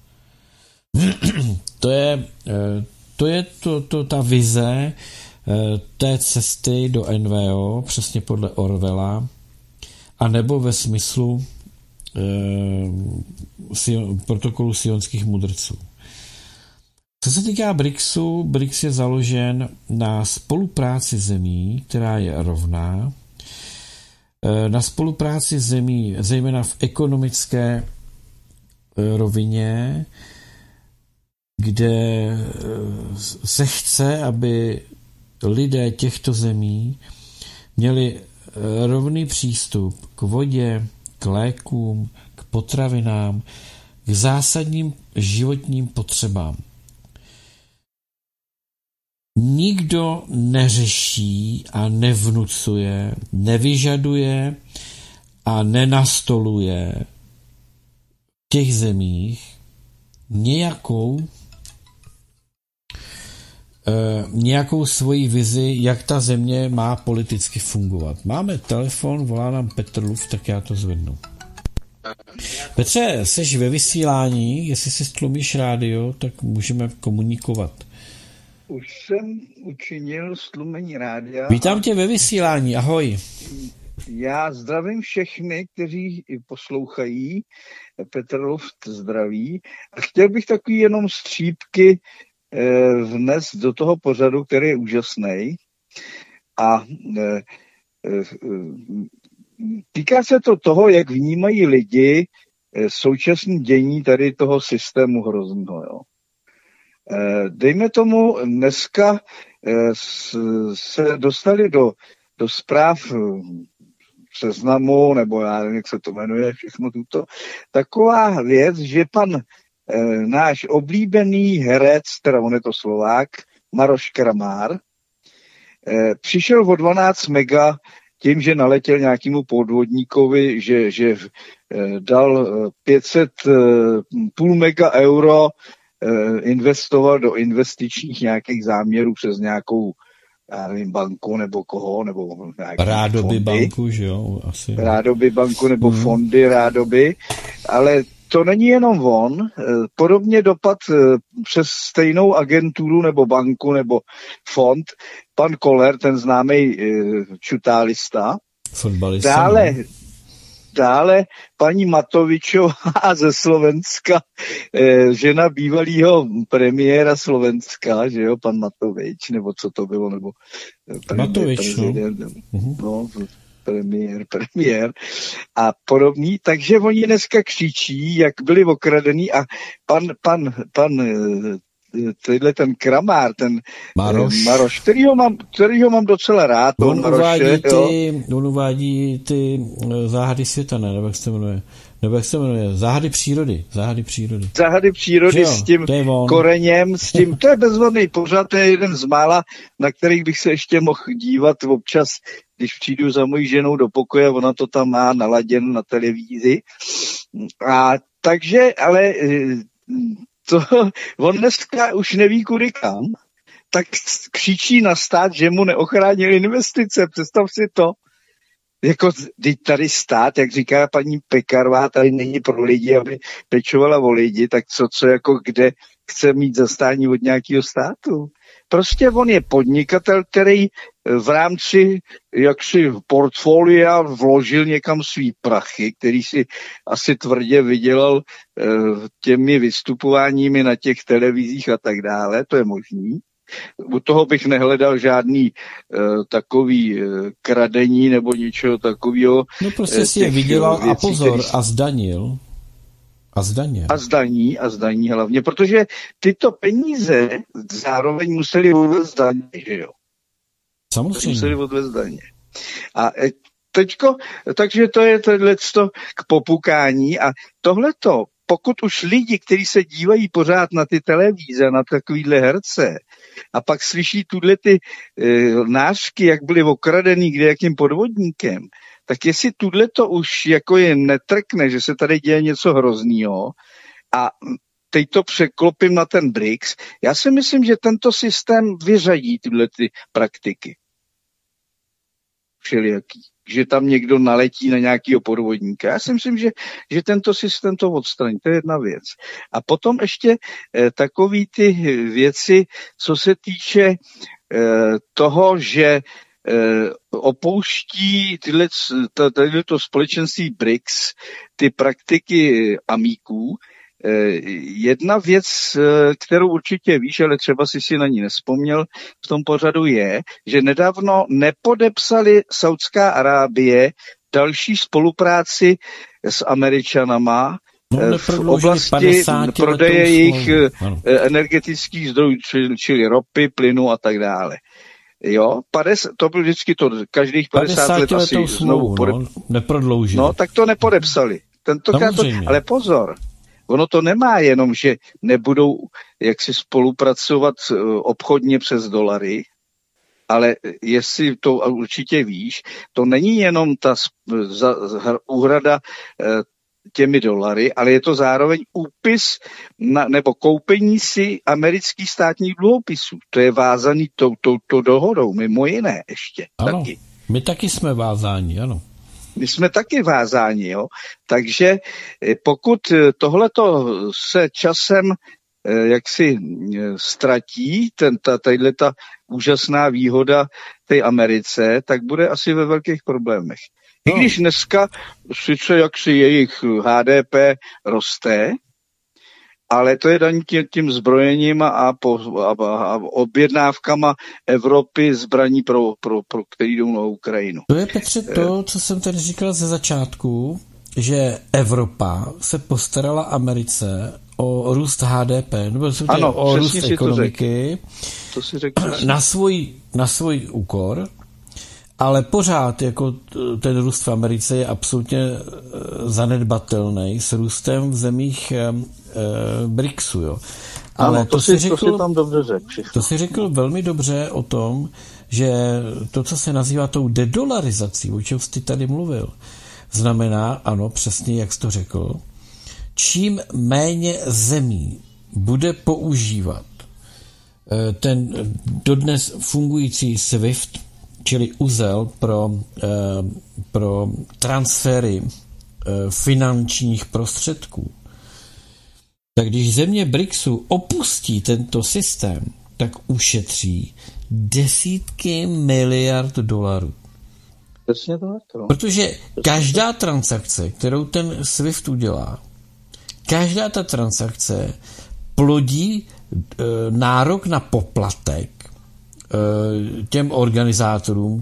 To je ta vize té cesty do NVO, přesně podle Orwella, a nebo ve smyslu protokolu sionských mudrců. Co se týká BRICSu, BRICS je založen na spolupráci zemí, která je rovná, na spolupráci zemí, zejména v ekonomické rovině, kde se chce, aby lidé těchto zemí měli rovný přístup k vodě, k lékům, k potravinám, k zásadním životním potřebám. Nikdo neřeší a nevnucuje, nevyžaduje a nenastoluje v těch zemích nějakou svoji vizi, jak ta země má politicky fungovat. Máme telefon, volá nám Petr Luf, tak já to zvednu. Petře, seš ve vysílání, jestli si stlumíš rádio, tak můžeme komunikovat. Už jsem učinil stlumení rádia. Vítám tě ve vysílání, ahoj. Já zdravím všechny, kteří poslouchají. Petr Luft zdraví. A chtěl bych takový jenom střípky vnes do toho pořadu, který je úžasný. A týká se to toho, jak vnímají lidi současné dění tady toho systému hrozného. Jo. Dejme tomu, dneska se dostali do zpráv Seznamu, nebo já nevím, jak se to jmenuje, všechno tuto. Taková věc, že pan náš oblíbený herec, teda on je to Slovák, Maroš Kramár, přišel o 12 mega tím, že naletěl nějakému podvodníkovi, že dal 500,5 mega euro, investoval do investičních nějakých záměrů přes nějakou, já nevím, banku nebo koho, nebo nějaký Rádoby banku, že jo? Asi. Rádoby banku nebo fondy Rádoby, ale to není jenom on. Podobně dopad přes stejnou agenturu nebo banku nebo fond pan Koller, ten známý čutálista. Fotbalista. Dále paní Matovičová ze Slovenska, žena bývalého premiéra Slovenska, že jo, pan Matovič, nebo co to bylo, nebo Matovič, no, premiér a podobný. Takže oni dneska křičí, jak byli okradený a pan tenhle ten Kramár, ten Maroš, kterýho mám docela rád. On uvádí ty záhady světa, ne? Nebo jak se jmenuje? Záhady přírody. Záhady přírody s tím koreněm, s tím, to je bezvadný pořad, to je jeden z mála, na kterých bych se ještě mohl dívat občas když přijdu za mojí ženou do pokoje, ona to tam má naladěno na televizi. A takže, ale to, on dneska už neví kudy kam, tak křičí na stát, že mu neochránil investice. Představ si to. Jako tady stát, jak říká paní Pekarová, tady není pro lidi, aby pečovala o lidi, tak co jako kde chce mít zastání od nějakého státu. Prostě on je podnikatel, který v rámci jaksi portfolia vložil někam svý prachy, který si asi tvrdě vydělal těmi vystupováními na těch televizích a tak dále, to je možný. U toho bych nehledal žádný takový kradení nebo něčeho takového. No prostě si je vydělal věcí, a pozor, a zdanil. A zdaní hlavně, protože tyto peníze zároveň museli odvést daně, že jo? Samozřejmě. Museli odvést daně. A teďko, takže to je tohleto k popukání a tohleto, pokud už lidi, kteří se dívají pořád na ty televize, na takovýhle herce a pak slyší tuhle ty nářky, jak byly okradený kde jakým podvodníkem, tak jestli tuto už jako je netrkne, že se tady děje něco hroznýho a teď to překlopím na ten BRICS, já si myslím, že tento systém vyřadí tyhle ty praktiky. Všelijaký. Že tam někdo naletí na nějakého podvodníka. Já si myslím, že tento systém to odstraní. To je jedna věc. A potom ještě takový ty věci, co se týče toho, že opouští to společenství BRICS ty praktiky amíků. Jedna věc, kterou určitě víš, ale třeba si na ní nevzpomněl v tom pořadu je, že nedávno nepodepsali Saudská Arábie další spolupráci s Američanama v oblasti prodeje jejich energetických zdrojů, čili ropy, plynu a tak dále. Jo, to byl vždycky to, každých 50 let asi znovu neprodloužili. No, tak to nepodepsali. Ale pozor, ono to nemá jenom, že nebudou jaksi spolupracovat obchodně přes dolary, ale jestli to určitě víš, to není jenom ta úhrada těmi dolary, ale je to zároveň úpis nebo koupení si amerických státních dluhopisů. To je vázaný touto dohodou, mimo jiné ještě. Ano, taky. My taky jsme vázáni, ano. My jsme taky vázáni, jo. Takže pokud tohleto se časem jaksi ztratí, tato úžasná výhoda té Americe, tak bude asi ve velkých problémech. I když dneska sice jaksi jejich HDP roste, ale to je daný tím zbrojením a objednávkama Evropy zbraní, pro který jdou na Ukrajinu. To je, Petře, to, co jsem tady říkal ze začátku, že Evropa se postarala Americe o růst HDP, nebo o růst ekonomiky to si řekl na svůj úkor, ale pořád jako ten růst v Americe je absolutně zanedbatelný s růstem v zemích BRICSu, jo. Ale ano, to si tam dobře řekl. To si řekl velmi dobře o tom, že to, co se nazývá tou dedolarizací, o čem jsi tady mluvil, znamená, ano, přesně jak jsi to řekl, čím méně zemí bude používat ten dodnes fungující SWIFT, čili uzel pro transfery finančních prostředků, tak když země BRICSu opustí tento systém, tak ušetří desítky miliard dolarů. Protože každá transakce, kterou ten SWIFT udělá, každá ta transakce plodí nárok na poplatek těm organizátorům,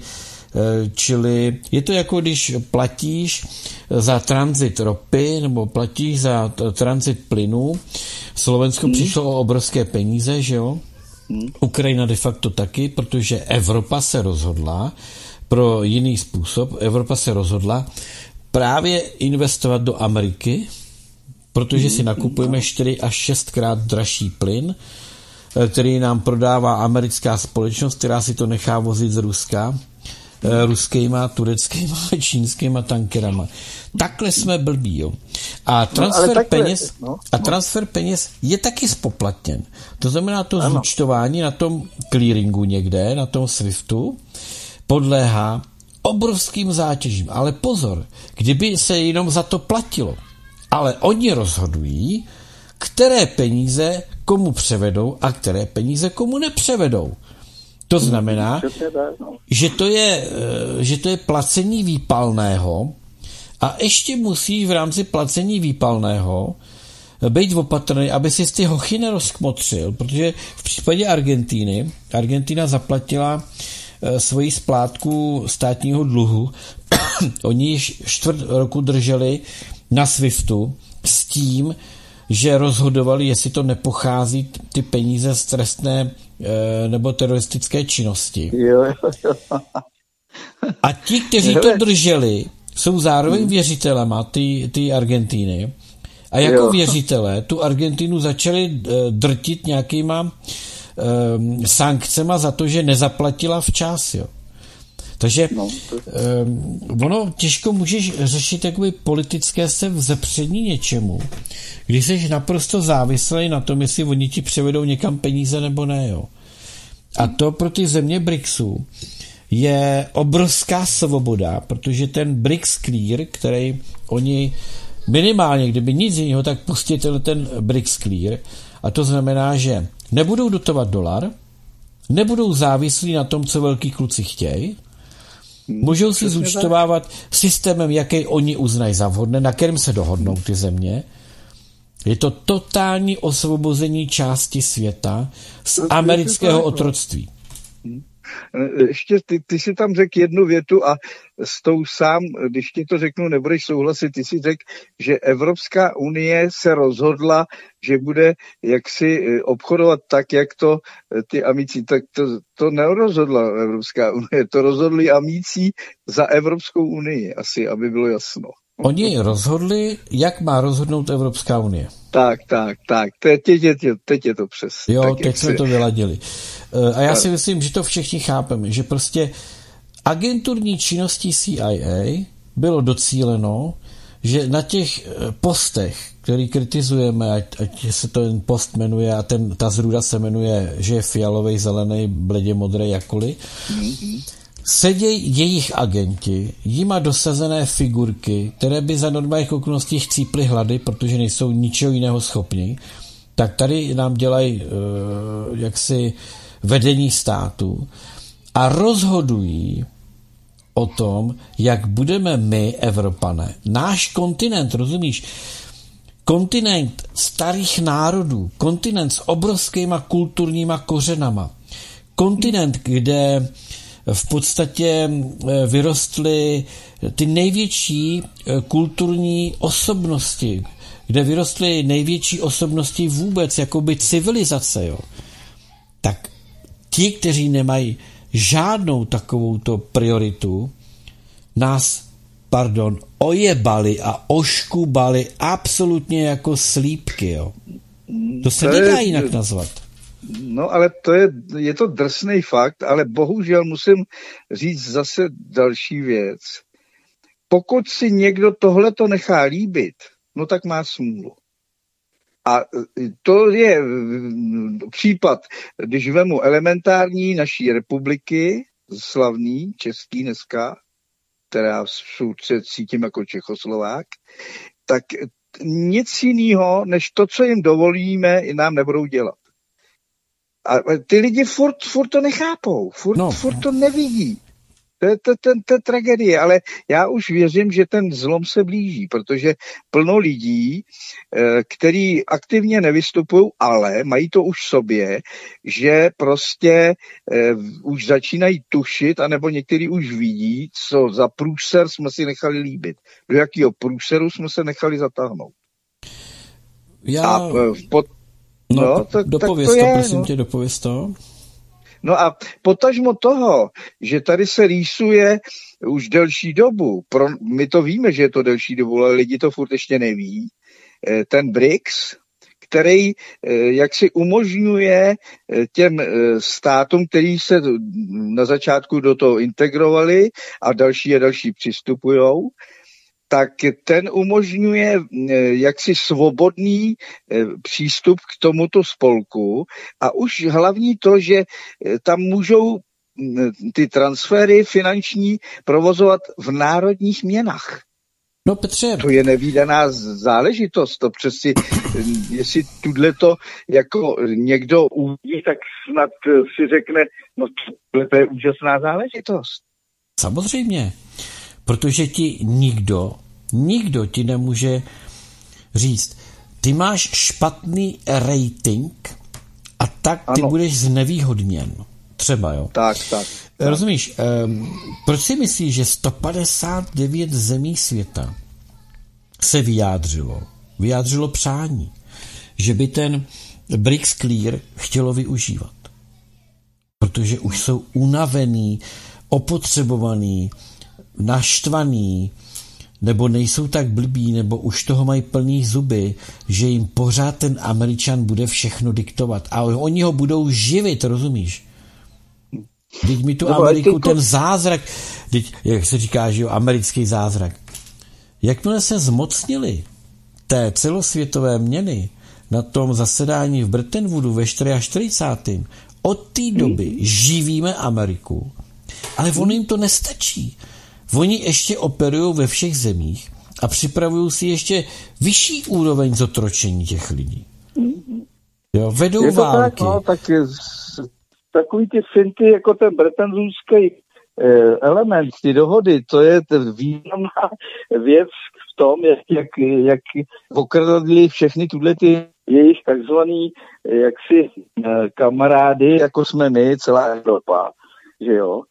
čili je to jako když platíš za tranzit ropy nebo platíš za tranzit plynu. Slovensko přišlo o obrovské peníze, že jo? Ukrajina de facto taky, protože Evropa se rozhodla pro jiný způsob. Evropa se rozhodla právě investovat do Ameriky, protože si nakupujeme 4 až 6 krát dražší plyn, který nám prodává americká společnost, která si to nechá vozit z Ruska. ruskýma, tureckýma, čínskýma tankerama. Takhle jsme blbí, jo. A transfer peněz je taky spoplatněn. To znamená, to zúčtování na tom clearingu někde, na tom SWIFTu, podléhá obrovským zátěžím. Ale pozor, kdyby se jenom za to platilo, ale oni rozhodují, které peníze komu převedou a které peníze komu nepřevedou. To znamená, že to je placení výpalného a ještě musí v rámci placení výpalného být opatrný, aby si ty hochy nerozkmotřil, protože v případě Argentina zaplatila svoji splátku státního dluhu. Oni již 4 roku drželi na SWIFTu s tím, že rozhodovali, jestli to nepochází ty peníze z trestné nebo teroristické činnosti. Jo. A ti, kteří to drželi, jsou zároveň věřitelema ty Argentiny. A jako věřitelé tu Argentinu začali drtit nějakýma sankcema za to, že nezaplatila včas. Jo. Takže ono těžko můžeš řešit jakoby politické se vzepření něčemu, když jsi naprosto závislý na tom, jestli oni ti převedou někam peníze nebo ne. Jo. A to pro ty země BRICSu je obrovská svoboda, protože ten BRICS Clear, který oni minimálně, kdyby nic jiného, tak pustí ten BRICS Clear, a to znamená, že nebudou dotovat dolar, nebudou závislí na tom, co velký kluci chtějí, můžou si zúčtovávat systémem, jaký oni uznají za vhodné, na kterém se dohodnou ty země. Je to totální osvobození části světa z amerického otroctví. Ještě ty si tam řekl jednu větu a s tou sám, když ti to řeknu, nebudeš souhlasit, ty si řekl, že Evropská unie se rozhodla, že bude jaksi obchodovat tak, jak to ty amici, tak to nerozhodla Evropská unie, to rozhodli amici za Evropskou unii, asi, aby bylo jasno. Oni rozhodli, jak má rozhodnout Evropská unie. Tak. Teď je to přes. Jo, tak, teď jsme to vyladili. A já si myslím, že to všichni chápeme, že prostě agenturní činností CIA bylo docíleno, že na těch postech, který kritizujeme, ať se ten post jmenuje a ta zrůda se jmenuje, že je fialovej, zelený, bledě modrý, jakkoliv, sedějí jejich agenti, jima dosazené figurky, které by za normálních okolností chcíply hlady, protože nejsou ničeho jiného schopni, tak tady nám dělají jaksi vedení státu a rozhodují o tom, jak budeme my, Evropané, náš kontinent, rozumíš, kontinent starých národů, kontinent s obrovskýma kulturníma kořenama, kontinent, kde v podstatě vyrostly ty největší kulturní osobnosti, kde vyrostly největší osobnosti vůbec, jakoby civilizace, jo. Tak ti, kteří nemají žádnou takovouto prioritu, nás, ojebali a oškubali absolutně jako slípky, jo. To se nedá jinak nazvat. No, ale je to drsný fakt, ale bohužel musím říct zase další věc. Pokud si někdo tohleto nechá líbit, no tak má smůlu. A to je případ, když vemu elementární naší republiky, slavný, český dneska, která se cítím jako Čechoslovák, tak nic jiného, než to, co jim dovolíme, nám nebudou dělat. A ty lidi furt to nechápou, furt to nevidí. To je tragédie, ale já už věřím, že ten zlom se blíží, protože plno lidí, který aktivně nevystupují, ale mají to už v sobě, že prostě už začínají tušit, anebo někteří už vidí, co za průser jsme si nechali líbit. Do jakého průseru jsme se nechali zatáhnout. Dopověz to, prosím tě, dopověz to. No a potažmo toho, že tady se rýsuje už delší dobu, my to víme, že je to delší dobu, ale lidi to furt ještě neví, ten BRICS, který jaksi umožňuje těm státům, který se na začátku do toho integrovali a další přistupujou, tak ten umožňuje jaksi svobodný přístup k tomuto spolku a už hlavní to, že tam můžou ty transfery finanční provozovat v národních měnách. No Petře. To je nevídaná záležitost. To přeci, jestli tuto jako někdo uvidí, tak snad si řekne, no to je úžasná záležitost. Samozřejmě, protože ti nikdo ti nemůže říct, ty máš špatný rating a tak ty budeš znevýhodněn. Třeba, jo. Tak. Rozumíš, proč si myslíš, že 159 zemí světa se vyjádřilo přání, že by ten BRICS Clear chtělo využívat? Protože už jsou unavený, opotřebovaný, naštvaný, nebo nejsou tak blbí, nebo už toho mají plný zuby, že jim pořád ten Američan bude všechno diktovat. A oni ho budou živit, rozumíš? Teď mi tu Ameriku, ten zázrak, teď, jak se říká, že jo, americký zázrak. Jakmile se zmocnili té celosvětové měny na tom zasedání v Bretton Woodu ve 44. Od té doby živíme Ameriku, ale ono jim to nestačí. Oni ještě operují ve všech zemích a připravují si ještě vyšší úroveň zotročení těch lidí. Jo, vedou války. Tak, takový ty finty, jako ten bretonvudský element, ty dohody, to je významná věc v tom, jak okradli všechny tyhle ty jejich takzvaný jaksi kamarády, jako jsme my, celá Evropa, že jo.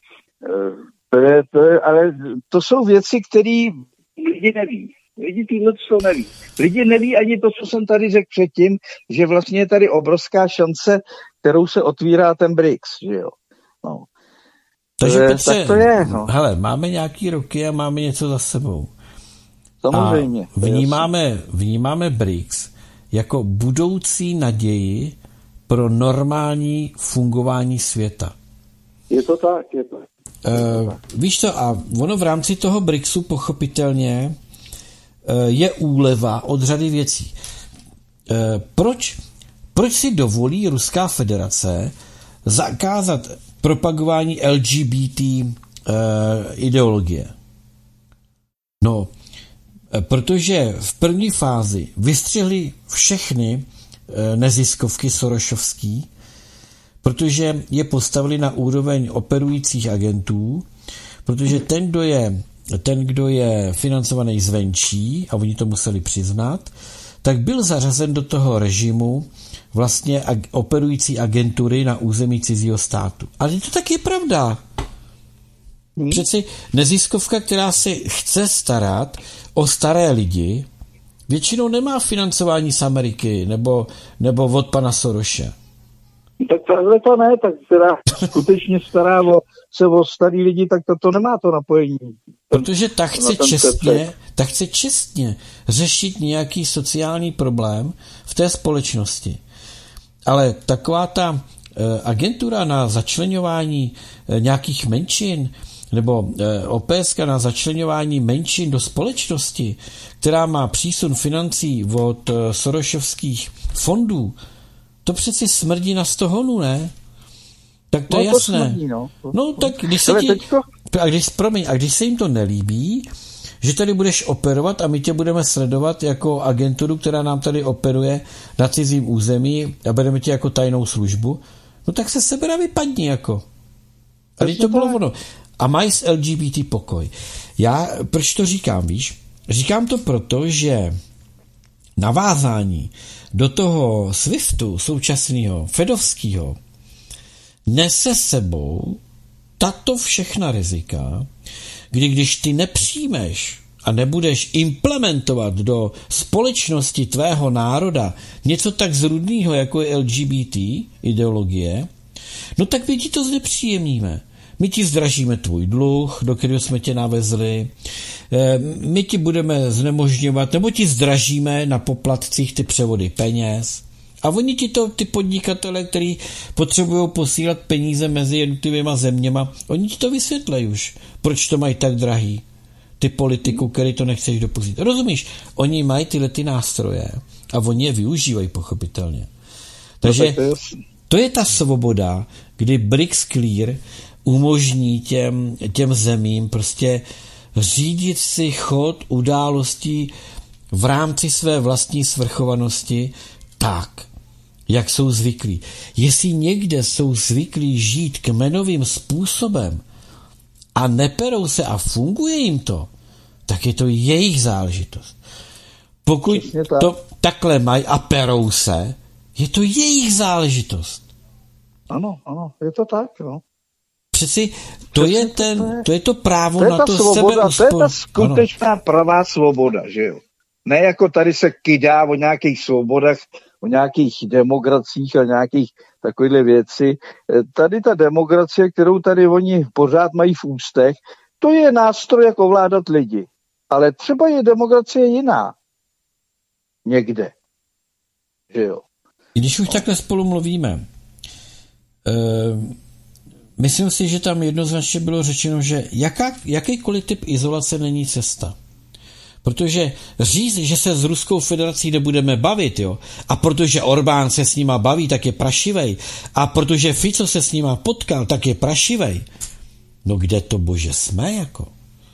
Ale to jsou věci, které lidi neví. Lidi tyhle to neví. Lidi neví ani to, co jsem tady řekl předtím, že vlastně je tady obrovská šance, kterou se otvírá ten BRICS, že jo. No. Takže Petře, tak to je, no. Hele, máme nějaký roky a máme něco za sebou. Samozřejmě. A vnímáme BRICS jako budoucí naději pro normální fungování světa. Je to tak. Víš co, a ono v rámci toho BRICSu pochopitelně je úleva od řady věcí. Proč si dovolí Ruská federace zakázat propagování LGBT ideologie? No, protože v první fázi vystřihli všechny neziskovky sorosovský, protože je postavili na úroveň operujících agentů, protože ten, kdo je financovaný zvenčí, a oni to museli přiznat, tak byl zařazen do toho režimu vlastně operující agentury na území cizího státu. Ale to tak je pravda. Přeci neziskovka, která se chce starat o staré lidi, většinou nemá financování z Ameriky nebo od pana Sorose. Tak tohle to ne, tak která skutečně stará se o starý lidi, tak to nemá to napojení. Protože ta chce čestně řešit nějaký sociální problém v té společnosti. Ale taková ta agentura na začleňování nějakých menšin nebo OPSK na začleňování menšin do společnosti, která má přísun financí od sorosovských fondů, to přeci smrdí na 100 honů, ne? Tak to je jasné. To smrdí, no tak když se jim to nelíbí, že tady budeš operovat a my tě budeme sledovat jako agenturu, která nám tady operuje na cizím území a bereme tě jako tajnou službu, no tak se sebera vypadni jako. A to bylo ono. A mají s LGBT pokoj. Proč to říkám, víš? Říkám to proto, že navázání do toho SWIFTu současného, fedovského, nese sebou tato všechna rizika, když ty nepřijmeš a nebudeš implementovat do společnosti tvého národa něco tak zrůdného, jako je LGBT ideologie, no tak my ti to znepříjemníme. My ti zdražíme tvůj dluh, do kterého jsme tě navezli, my ti budeme znemožňovat, nebo ti zdražíme na poplatcích ty převody peněz, A oni ty podnikatele, kteří potřebují posílat peníze mezi jednotlivýma zeměma, oni ti to vysvětlejí už, proč to mají tak drahý, ty politiku, který to nechceš dopustit. Rozumíš? Oni mají tyhle ty nástroje a oni je využívají pochopitelně. Takže to je ta svoboda, kdy BRICS Clear umožní těm zemím prostě řídit si chod událostí v rámci své vlastní svrchovanosti tak, jak jsou zvyklí. Jestli někde jsou zvyklí žít kmenovým způsobem a neperou se a funguje jim to, tak je to jejich záležitost. Pokud to takhle mají a perou se, je to jejich záležitost. Ano, je to tak, no. Přeci to je to právo na to svoboda, sebe to je ta skutečná pravá svoboda, že jo. Ne jako tady se kydá o nějakých svobodách, o nějakých demokraciích a nějakých takovýhle věci. Tady ta demokracie, kterou tady oni pořád mají v ústech, to je nástroj, jak ovládat lidi. Ale třeba je demokracie jiná. Někde. Že jo. Když už takhle spolu mluvíme, myslím si, že tam jednoznačně bylo řečeno, že jakýkoliv typ izolace není cesta. Protože říct, že se s Ruskou federací nebudeme bavit, jo, a protože Orbán se s nima baví, tak je prašivej, a protože Fico se s nima potkal, tak je prašivej. No kde to, bože, jsme, jako?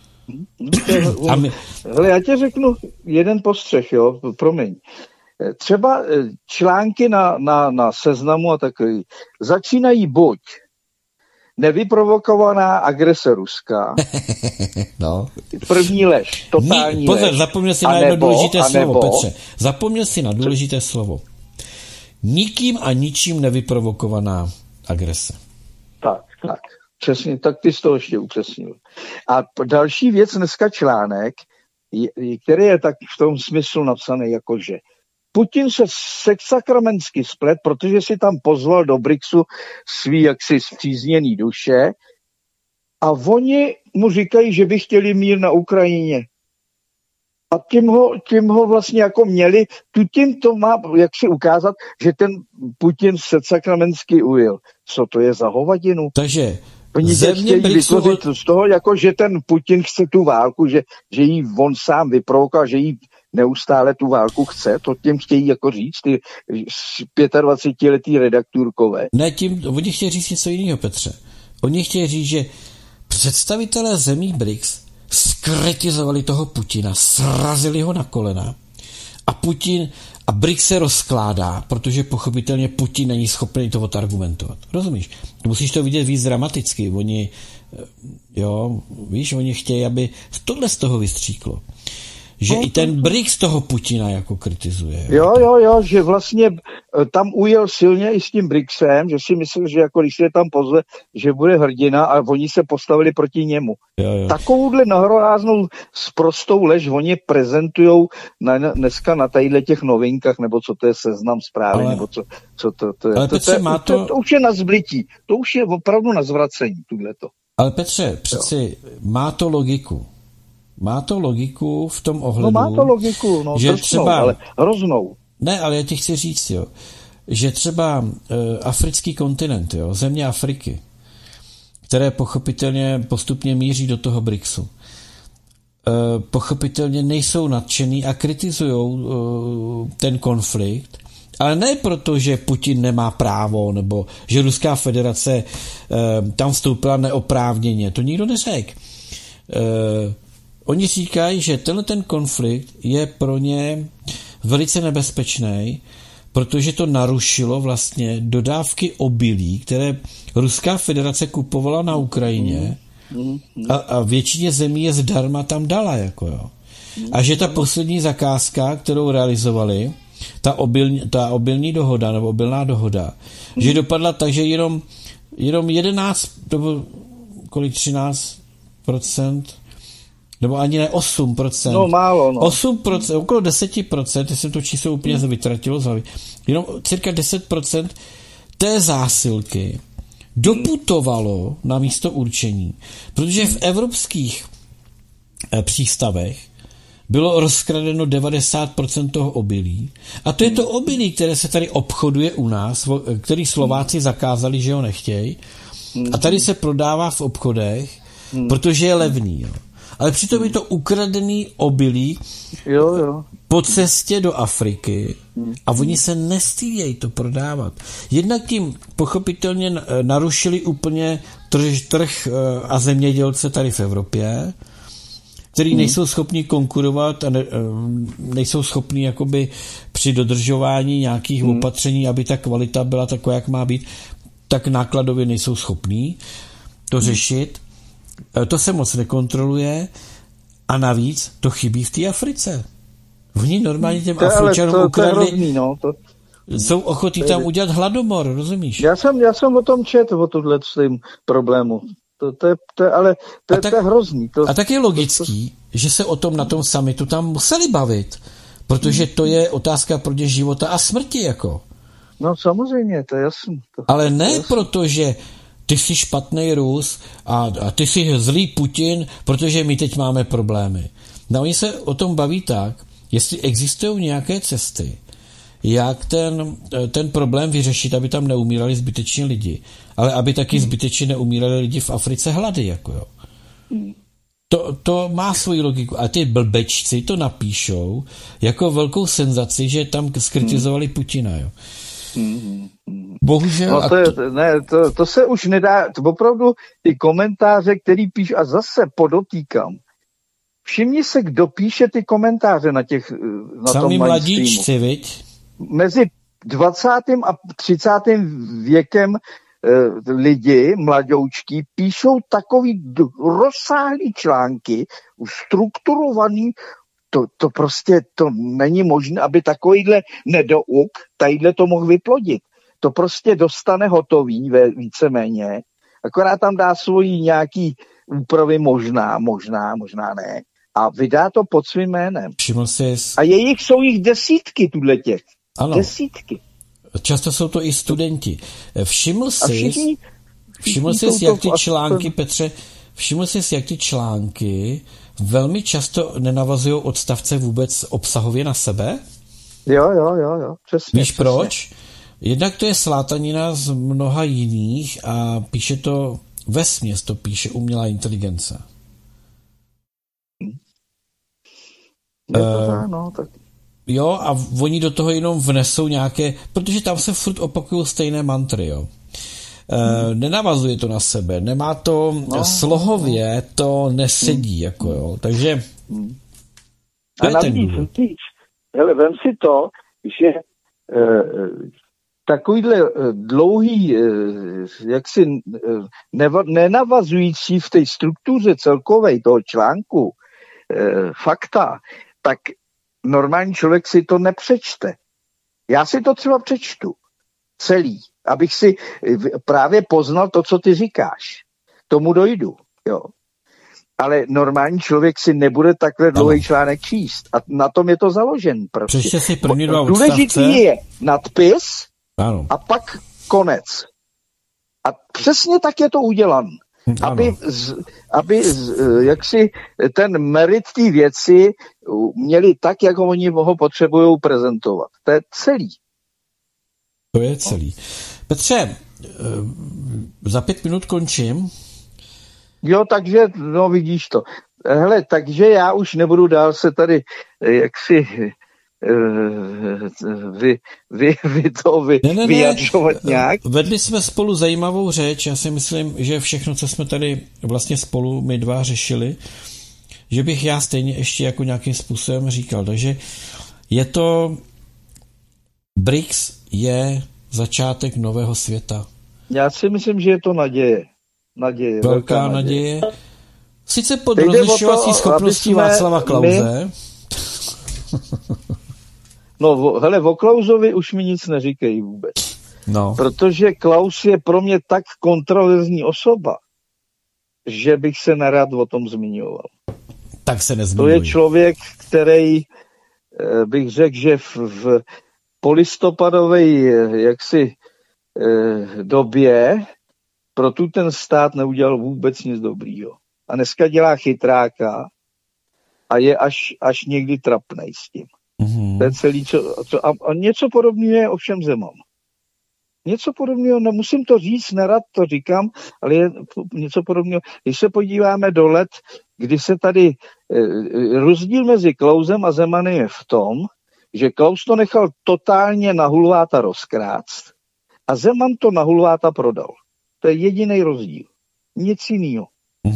Hele, já ti řeknu jeden postřeh, jo, promiň. Třeba články na Seznamu a takový začínají buď nevyprovokovaná agrese ruská. No. První lež, totální lež. Pozor, zapomněl si na jedno důležité slovo, Petře. Zapomněl si na důležité slovo. Nikým a ničím nevyprovokovaná agrese. Tak. Přesně, tak ty jsi to ještě upřesnil. A další věc, dneska článek, který je tak v tom smyslu napsaný, jakože Putin se sakramentsky splet, protože si tam pozval do BRICSu svý jaksi zpřízněný duše a oni mu říkají, že by chtěli mír na Ukrajině. A tím ho vlastně jako měli, tím to má jak si ukázat, že ten Putin se sakramentsky ujel. Co to je za hovadinu? Takže oni chtějí vytvořit z toho, jako že ten Putin chce tu válku, že ji on sám vyprovokoval, že jí neustále tu válku chce, to těm chtějí jako říct, ty 25letý redakturkové. Ne, oni chtějí říct něco jiného, Petře. Oni chtějí říct, že představitelé zemí BRICS skritizovali toho Putina, srazili ho na kolena a BRICS se rozkládá, protože pochopitelně Putin není schopný to argumentovat. Rozumíš? Musíš to vidět víc dramaticky. Oni chtějí, aby tohle z toho vystříklo. Že i ten BRICS toho Putina jako kritizuje. Jo, že vlastně tam ujel silně i s tím BRICSem, že si myslel, že jako když se tam pozve, že bude hrdina a oni se postavili proti němu. Jo. Takovouhle nahoráznou sprostou lež oni prezentujou dneska na tadyhle těch novinkách, nebo co to je Seznam Zprávy, nebo co to je. Ale Petře, to už je na zblití, to už je opravdu na zvracení, tuhleto. Ale Petře, přeci má to logiku. Má to logiku v tom ohledu, má to logiku, že drsnou, třeba, ale hroznou. Ne, ale já ti chci říct, jo, že třeba africký kontinent, jo, země Afriky, které pochopitelně postupně míří do toho BRICSu, pochopitelně nejsou nadšený a kritizují ten konflikt, ale ne proto, že Putin nemá právo, nebo že Ruská federace tam vstoupila neoprávněně, to nikdo neřekl. Oni říkají, že ten konflikt je pro ně velice nebezpečný, protože to narušilo vlastně dodávky obilí, které Ruská federace kupovala na Ukrajině a většině zemí je zdarma tam dala. A že ta poslední zakázka, kterou realizovali, ta obilní dohoda, nebo obilná dohoda, že dopadla tak, že jenom 11, nebo kolik 13%, nebo ani ne 8%. No málo, no. 8%, okolo 10%, já jsem to číslo úplně vytratilo z hlavy, jenom cirka 10% té zásilky doputovalo na místo určení, protože v evropských přístavech bylo rozkradeno 90% toho obilí. A to je to obilí, které se tady obchoduje u nás, který Slováci zakázali, že ho nechtějí. A tady se prodává v obchodech, protože je levný. Jo. Ale přitom je to ukradený obilí po cestě do Afriky a oni se nestýdějí to prodávat. Jednak tím pochopitelně narušili úplně trh a zemědělce tady v Evropě, který nejsou schopni konkurovat a nejsou schopni jakoby při dodržování nějakých opatření, aby ta kvalita byla taková, jak má být, tak nákladově nejsou schopní to řešit. To se moc nekontroluje a navíc to chybí v té Africe. Oni normálně těm Afričanům ukradli, jsou ochotní tam udělat hladomor, rozumíš? Já jsem o tom četl, o tohle problému. To je hrozný. A tak je logický, že se o tom na tom summitu tam museli bavit, protože to je otázka pro ně života a smrti, jako. No samozřejmě, to je jasný. Ale ne proto, že ty jsi špatný Rus a ty jsi zlý Putin, protože my teď máme problémy. No oni se o tom baví tak, jestli existují nějaké cesty, jak ten problém vyřešit, aby tam neumírali zbytečně lidi, ale aby taky zbytečně neumírali lidi v Africe hlady, jako jo. To má svoji logiku. A ty blbečci to napíšou jako velkou senzaci, že tam skritizovali Putina, jo. Bohužel. No to se už nedá, opravdu ty komentáře, který píš, a zase podotýkám, všimni se, kdo píše ty komentáře na Sami mladíčci, viď? Mezi 20. a 30. věkem lidi, mladoučky, píšou takový rozsáhlý články, strukturovaný, to prostě to není možné, aby takovýhle nedouk tadyhle to mohl vyplodit. To prostě dostane hotový víceméně, akorát tam dá svoji nějaký úpravy, možná ne, a vydá to pod svým jménem. A jsou jich desítky těch. Ano. Desítky. Často jsou to i studenti. Všiml jsi, jak ty články, Petře, jak ty články velmi často nenavazují odstavce vůbec obsahově na sebe? Jo, přesně. Víš proč? Jednak to je slátanina z mnoha jiných a píše to vesměs, to píše umělá inteligence. Tak. Jo, a oni do toho jenom vnesou nějaké, protože tam se furt opakují stejné mantry, jo. Nenavazuje to na sebe, nemá to slohově, to nesedí, jako jo, takže to je ten důvod. Hele, vem si to, že takovýhle dlouhý, jaksi nenavazující v té struktuře celkové toho článku fakta, tak normální člověk si to nepřečte. Já si to třeba přečtu celý, abych si právě poznal to, co ty říkáš. Tomu dojdu, jo. Ale normální člověk si nebude takhle dlouhý článek číst. A na tom je to založen. Prostě. Přečte si první dva odstavce. Důležitý je nadpis a pak konec. A přesně tak je to udělané. Aby jaksi ten merit té věci měli tak, jak oni ho potřebují prezentovat. To je celý. To je celý. Petře, za 5 minut končím. Jo, takže, no vidíš to. Hele, takže já už nebudu dál se tady jaksi vyjadřovat nějak. Vedli jsme spolu zajímavou řeč, já si myslím, že všechno, co jsme tady vlastně spolu my dva řešili, že bych já stejně ještě jako nějakým způsobem říkal. Takže je to BRICS je začátek nového světa. Já si myslím, že je to naděje. Velká naděje. Sice pod rozlišovací schopností Václava Klause. No, hele, o Klausovi už mi nic neříkají vůbec. No. Protože Klaus je pro mě tak kontroverzní osoba, že bych se nerad o tom zmiňoval. Tak se nezmiňuji. To je člověk, který bych řekl, že v polistopadové jaksi době pro ten stát neudělal vůbec nic dobrýho. A dneska dělá chytráka a je až někdy trapnej s tím. To je celý, a něco podobného je ovšem Zeman. Něco podobného, nemusím to říct, nerad to říkám, ale je něco podobného. Když se podíváme do let, kdy se tady rozdíl mezi Klausem a Zemanem je v tom, že Klaus to nechal totálně na hulváta rozkrást a Zeman to na hulváta prodal. To je jediný rozdíl. Nic jiného.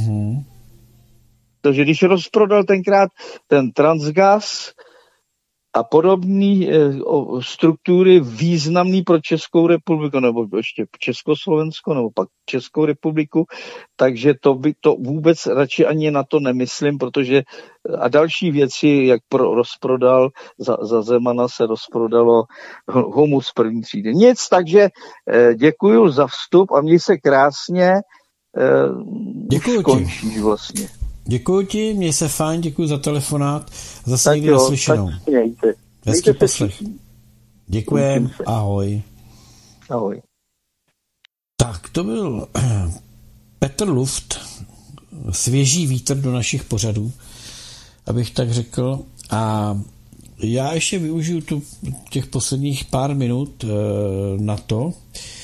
Takže když rozprodal tenkrát ten Transgas a podobné struktury významný pro Českou republiku, nebo ještě Československo, nebo pak Českou republiku, takže to vůbec radši ani na to nemyslím, protože a další věci, jak rozprodal, za Zemana se rozprodalo humus první třídy. Nic, takže děkuju za vstup a měj se krásně. Děkuju končíš vlastně. Děkuji ti, měj se fajn, děkuji za telefonát, zase někdy naslyšenou. Hezký poslech. Děkujem, ahoj. Ahoj. Tak, to byl Petr Luft, svěží vítr do našich pořadů, abych tak řekl. A já ještě využiju těch posledních pár minut na to,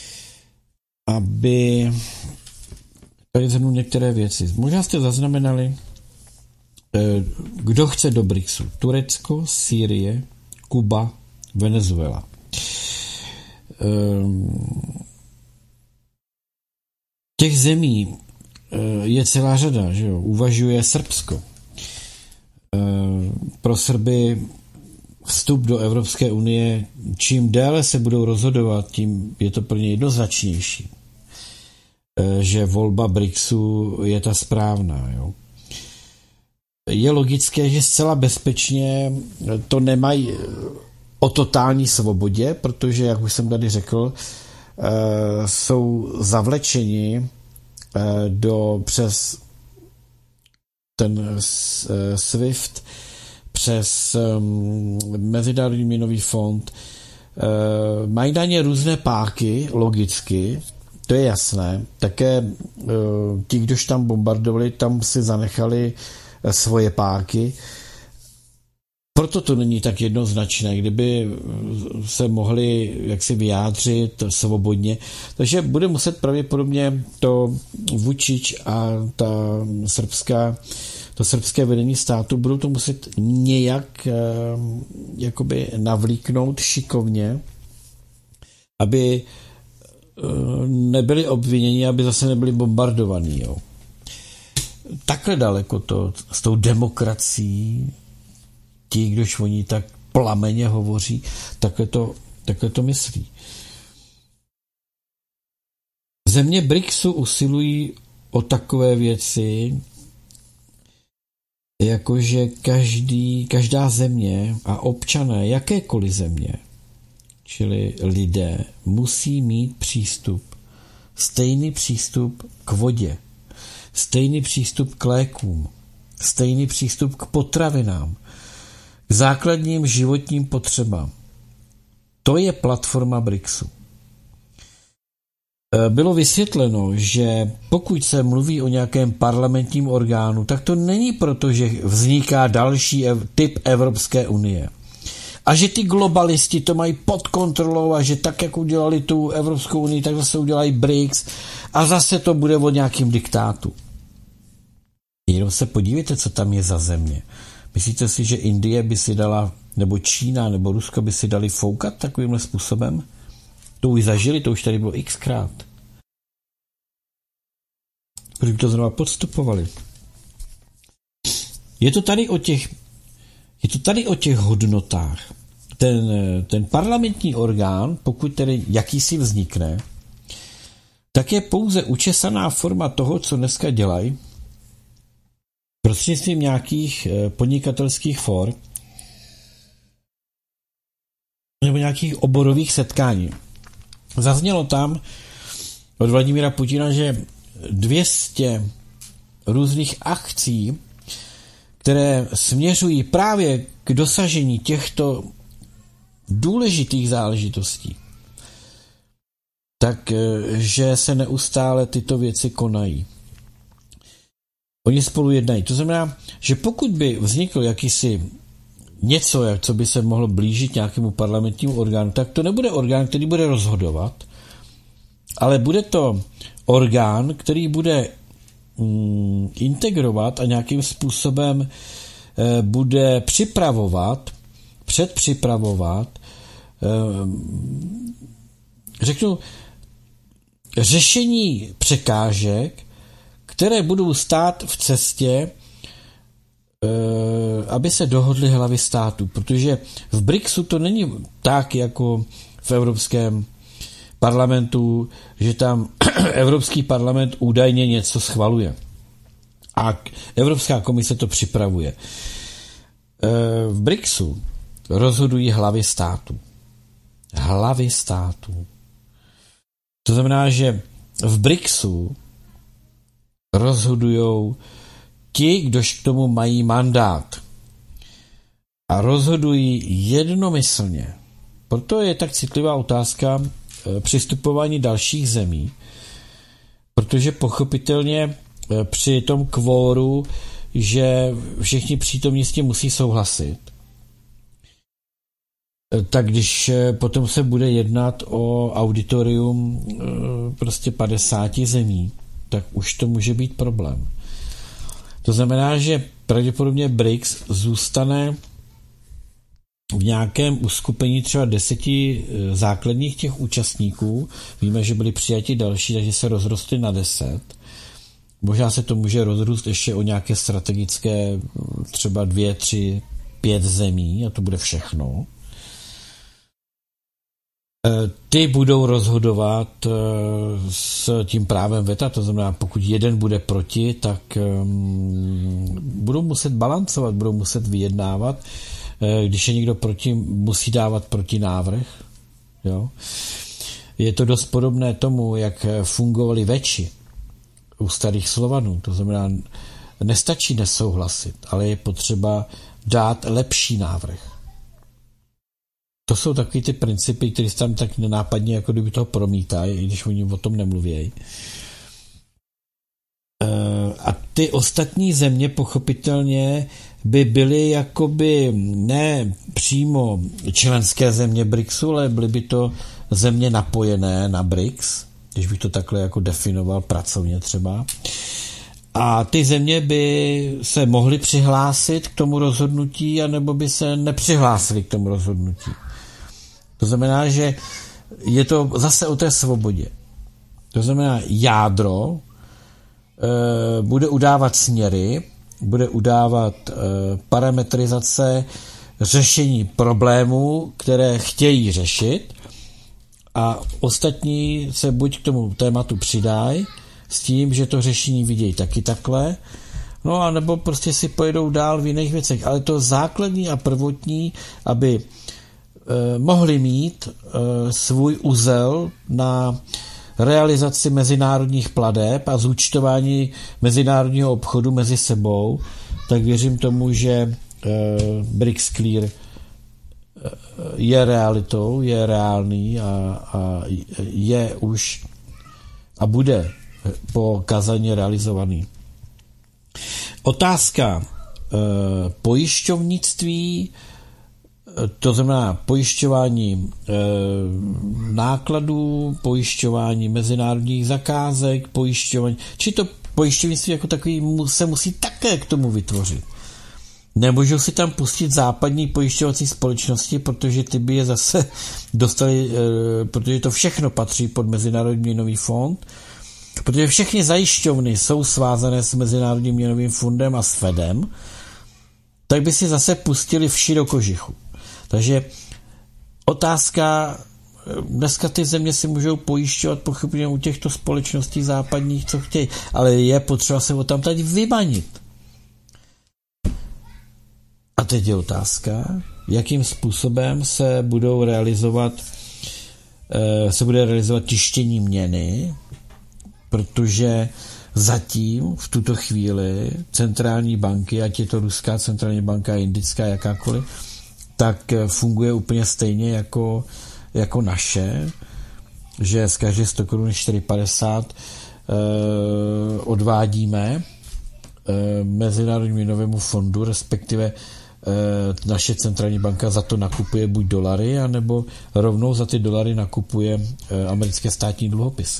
aby tady zhrnu některé věci. Možná jste zaznamenali, kdo chce do BRICSu. Turecko, Sýrie, Kuba, Venezuela. Těch zemí je celá řada, že jo? Uvažuje Srbsko. Pro Srby vstup do Evropské unie, čím déle se budou rozhodovat, tím je to pro ně jednoznačnější, že volba BRICSu je ta správná. Jo? Je logické, že zcela bezpečně to nemají o totální svobodě, protože, jak už jsem tady řekl, jsou zavlečeni přes ten SWIFT, přes Mezinárodní měnový fond, mají na ně různé páky, logicky, to je jasné. Také ti, kdož tam bombardovali, tam si zanechali svoje páky. Proto to není tak jednoznačné, kdyby se mohli jaksi vyjádřit svobodně. Takže bude muset pravděpodobně to Vučić a to srbské vedení státu budou to muset nějak jakoby navlíknout šikovně, aby nebyli obviněni, aby zase nebyli bombardovaní. Jo. Takhle daleko to s tou demokracií, ti, kdož oni tak plameně hovoří, takhle to myslí. Země BRICSu usilují o takové věci, jakože každá země a občané jakékoliv země, čili lidé, musí mít stejný přístup k vodě, stejný přístup k lékům, stejný přístup k potravinám, k základním životním potřebám. To je platforma BRICSu. Bylo vysvětleno, že pokud se mluví o nějakém parlamentním orgánu, tak to není proto, že vzniká další typ Evropské unie. A že ty globalisti to mají pod kontrolou a že tak, jak udělali tu Evropskou unii, tak zase udělají BRICS a zase to bude o nějakým diktátu. Jenom se podívejte, co tam je za země. Myslíte si, že Indie by si dala, nebo Čína, nebo Rusko by si dali foukat takovýmhle způsobem? To už zažili, to už tady bylo xkrát. Proč by to znovu podstupovali? Je to tady o těch hodnotách. Ten parlamentní orgán, pokud tedy jakýsi vznikne, tak je pouze učesaná forma toho, co dneska dělají, prostřednictvím nějakých podnikatelských for nebo nějakých oborových setkání. Zaznělo tam od Vladimíra Putina, že 200 různých akcí, které směřují právě k dosažení těchto důležitých záležitostí, takže se neustále tyto věci konají. Oni spolu jednají. To znamená, že pokud by vznikl jakýsi něco, co by se mohlo blížit nějakému parlamentnímu orgánu, tak to nebude orgán, který bude rozhodovat, ale bude to orgán, který bude integrovat a nějakým způsobem bude předpřipravovat, řeknu, řešení překážek, které budou stát v cestě, aby se dohodly hlavy států, protože v BRICSu to není tak, jako v Evropském parlamentu, že tam Evropský parlament údajně něco schvaluje. A Evropská komise to připravuje. V BRICSu rozhodují hlavy států. Hlavy států. To znamená, že v BRICSu rozhodují ti, kdož k tomu mají mandát. A rozhodují jednomyslně. Proto je tak citlivá otázka přistupování dalších zemí, protože pochopitelně při tom kvóru, že všichni přítomní s tím musí souhlasit, tak když potom se bude jednat o auditorium prostě 50 zemí, tak už to může být problém. To znamená, že pravděpodobně BRICS zůstane v nějakém uskupení třeba 10 základních těch účastníků. Víme, že byli přijati další, takže se rozrostly na 10. Možná se to může rozrůst ještě o nějaké strategické třeba 2, 3, 5 zemí a to bude všechno. Ty budou rozhodovat s tím právem veta, to znamená, pokud jeden bude proti, tak budou muset balancovat, budou muset vyjednávat. Když je někdo proti, musí dávat protinávrh. Jo? Je to dost podobné tomu, jak fungovali veči u starých Slovanů. To znamená, nestačí nesouhlasit, ale je potřeba dát lepší návrh. To jsou takový ty principy, které se tam tak nenápadně jako kdyby toho promítají, i když oni o tom nemluvějí. A ty ostatní země pochopitelně by byly jakoby ne přímo členské země BRICSu, ale byly by to země napojené na BRICS, když bych to takhle jako definoval pracovně třeba. A ty země by se mohly přihlásit k tomu rozhodnutí, anebo by se nepřihlásily k tomu rozhodnutí. To znamená, že je to zase o té svobodě. To znamená, jádro bude udávat směry, bude udávat parametrizace řešení problémů, které chtějí řešit, a ostatní se buď k tomu tématu přidají s tím, že to řešení vidějí taky takhle, no a nebo prostě si pojedou dál v jiných věcech. Ale to základní a prvotní, aby mohli mít svůj uzel na realizaci mezinárodních plateb a zúčtování mezinárodního obchodu mezi sebou, tak věřím tomu, že BRICS Clear je realitou, je reálný a je už a bude po Kazaně realizovaný. Otázka pojišťovnictví, to znamená pojišťování nákladů, pojišťování mezinárodních zakázek, pojišťování, či to pojišťovnictví jako takový se musí také k tomu vytvořit. Nemůžou si tam pustit západní pojišťovací společnosti, protože ty by je zase dostali, protože to všechno patří pod Mezinárodní měnový fond, protože všechny zajišťovny jsou svázané s Mezinárodním měnovým fondem a s Fedem, tak by si zase pustili vši do kožichu. Takže otázka, dneska ty země si můžou pojišťovat pochopně u těchto společností západních, co chtějí, ale je potřeba se o tam tady vymanit. A teď je otázka, jakým způsobem se bude realizovat tištění měny, protože zatím v tuto chvíli centrální banky, ať je to ruská centrální banka, indická, jakákoliv, tak funguje úplně stejně jako naše, že z každé 100 korun 4,50 odvádíme Mezinárodnímu měnovému fondu, respektive naše centrální banka za to nakupuje buď dolary, anebo rovnou za ty dolary nakupuje americké státní dluhopisy.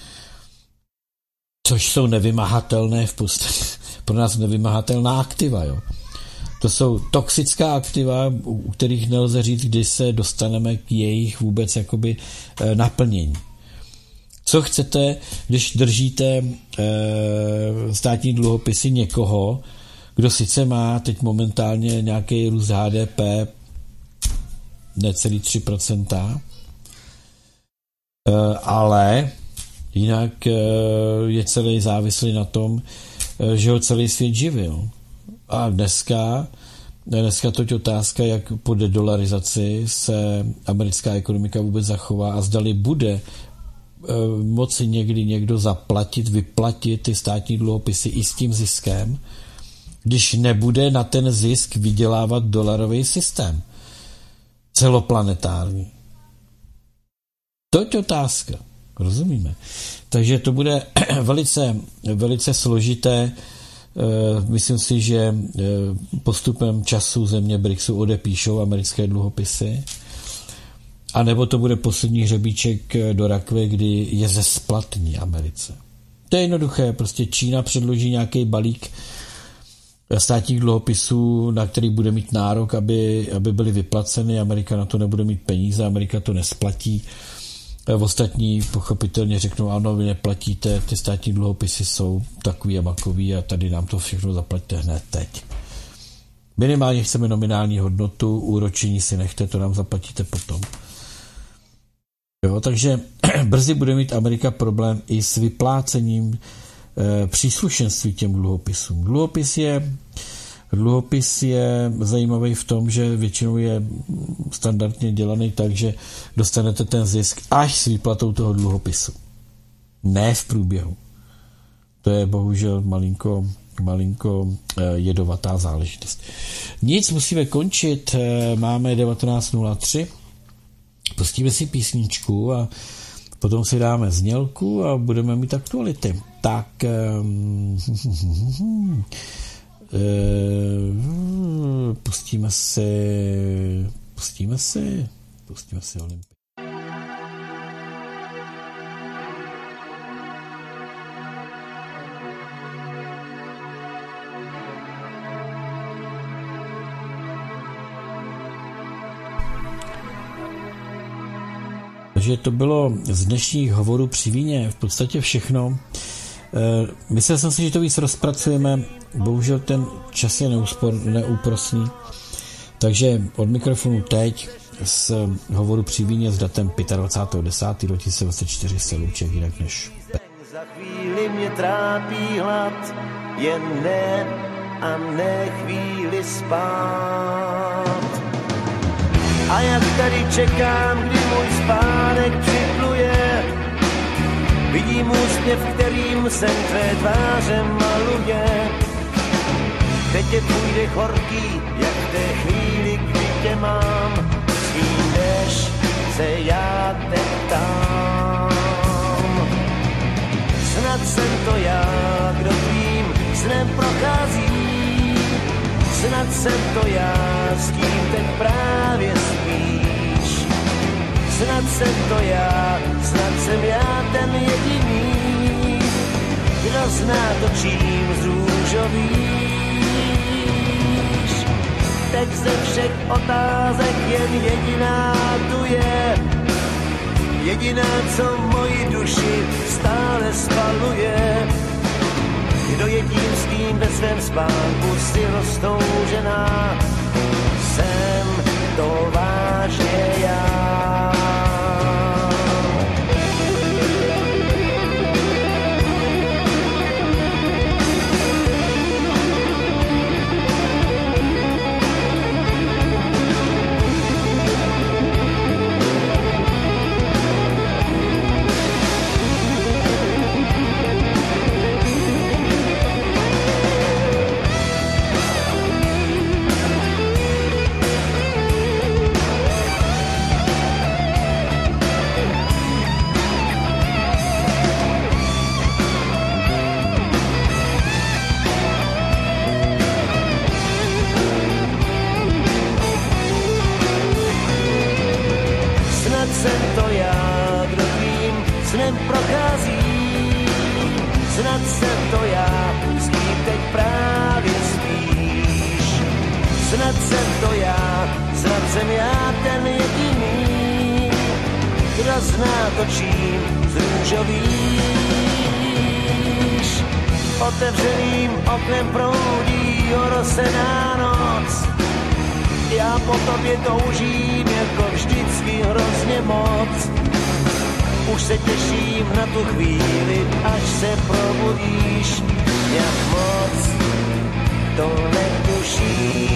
Což jsou nevymahatelné v podstatě, pro nás nevymahatelná aktiva, jo. To jsou toxická aktiva, u kterých nelze říct, kdy se dostaneme k jejich vůbec jakoby naplnění. Co chcete, když držíte státní dluhopisy někoho, kdo sice má teď momentálně nějaký růst HDP necelý 3%, ale jinak je celý závislý na tom, že ho celý svět živil. A dneska toť otázka, jak po dedolarizaci se americká ekonomika vůbec zachová a zdali bude moci někdy někdo vyplatit ty státní dluhopisy i s tím ziskem, když nebude na ten zisk vydělávat dolarový systém celoplanetární. Toť otázka. Rozumíme. Takže to bude velice, velice složité. Myslím si, že postupem času země BRICSu odepíšou americké dluhopisy, anebo to bude poslední hřebíček do rakve, kdy je zesplatní Americe. To je jednoduché, prostě Čína předloží nějaký balík státních dluhopisů, na který bude mít nárok, aby byly vyplaceny, Amerika na to nebude mít peníze, Amerika to nesplatí. Ostatní pochopitelně řeknou, ano, vy neplatíte, ty státní dluhopisy jsou takový a makový a tady nám to všechno zaplatíte hned teď. Minimálně chceme nominální hodnotu, úročení si nechte, to nám zaplatíte potom. Jo, takže brzy bude mít Amerika problém i s vyplácením příslušenství těm dluhopisům. Dluhopis je zajímavý v tom, že většinou je standardně dělaný tak, že dostanete ten zisk až s výplatou toho dluhopisu. Ne v průběhu. To je bohužel malinko jedovatá záležitost. Nic, musíme končit. Máme 19:03. Pustíme si písničku a potom si dáme znělku a budeme mít aktuality. Tak pustíme si Olympii. Takže to bylo z dnešních hovorů při víně v podstatě všechno. Myslel jsem si, že to víc rozpracujeme, bohužel ten čas je neúprosný, takže od mikrofonu teď z hovoru při víně s datem 25.10.2024 se loučí jinak než Za chvíli mě trápí hlad, jen ne a ne chvíli spát. A jak tady čekám, kdy můj spánek připluje, vidím úsměv, kterým jsem tvé tváře maluje. Teď je tvůj dech horký, jak v té chvíli, kdy tě mám. S tím jdeš, se já teď ptám. Snad jsem to já, kdo tvým snem prochází. Snad jsem to já, s kým teď právě spíš. Snad jsem to já, snad jsem já ten jediný, kdo zná to, čím zrůžovíš. Teď ze všech otázek jen jediná tu je, jediná, co moji duši stále spaluje. Kdo je tím, s kým ve svém spánku si roztoužená, jsem to vážně já. snad jsem to já, snad jsem já ten jediný, kdo zná to, čím z růžovýš. Otevřeným oknem proudí orosená noc, já po tobě toužím jako vždycky hrozně moc. Už se těším na tu chvíli, až se probudíš, jak moc to netušíš.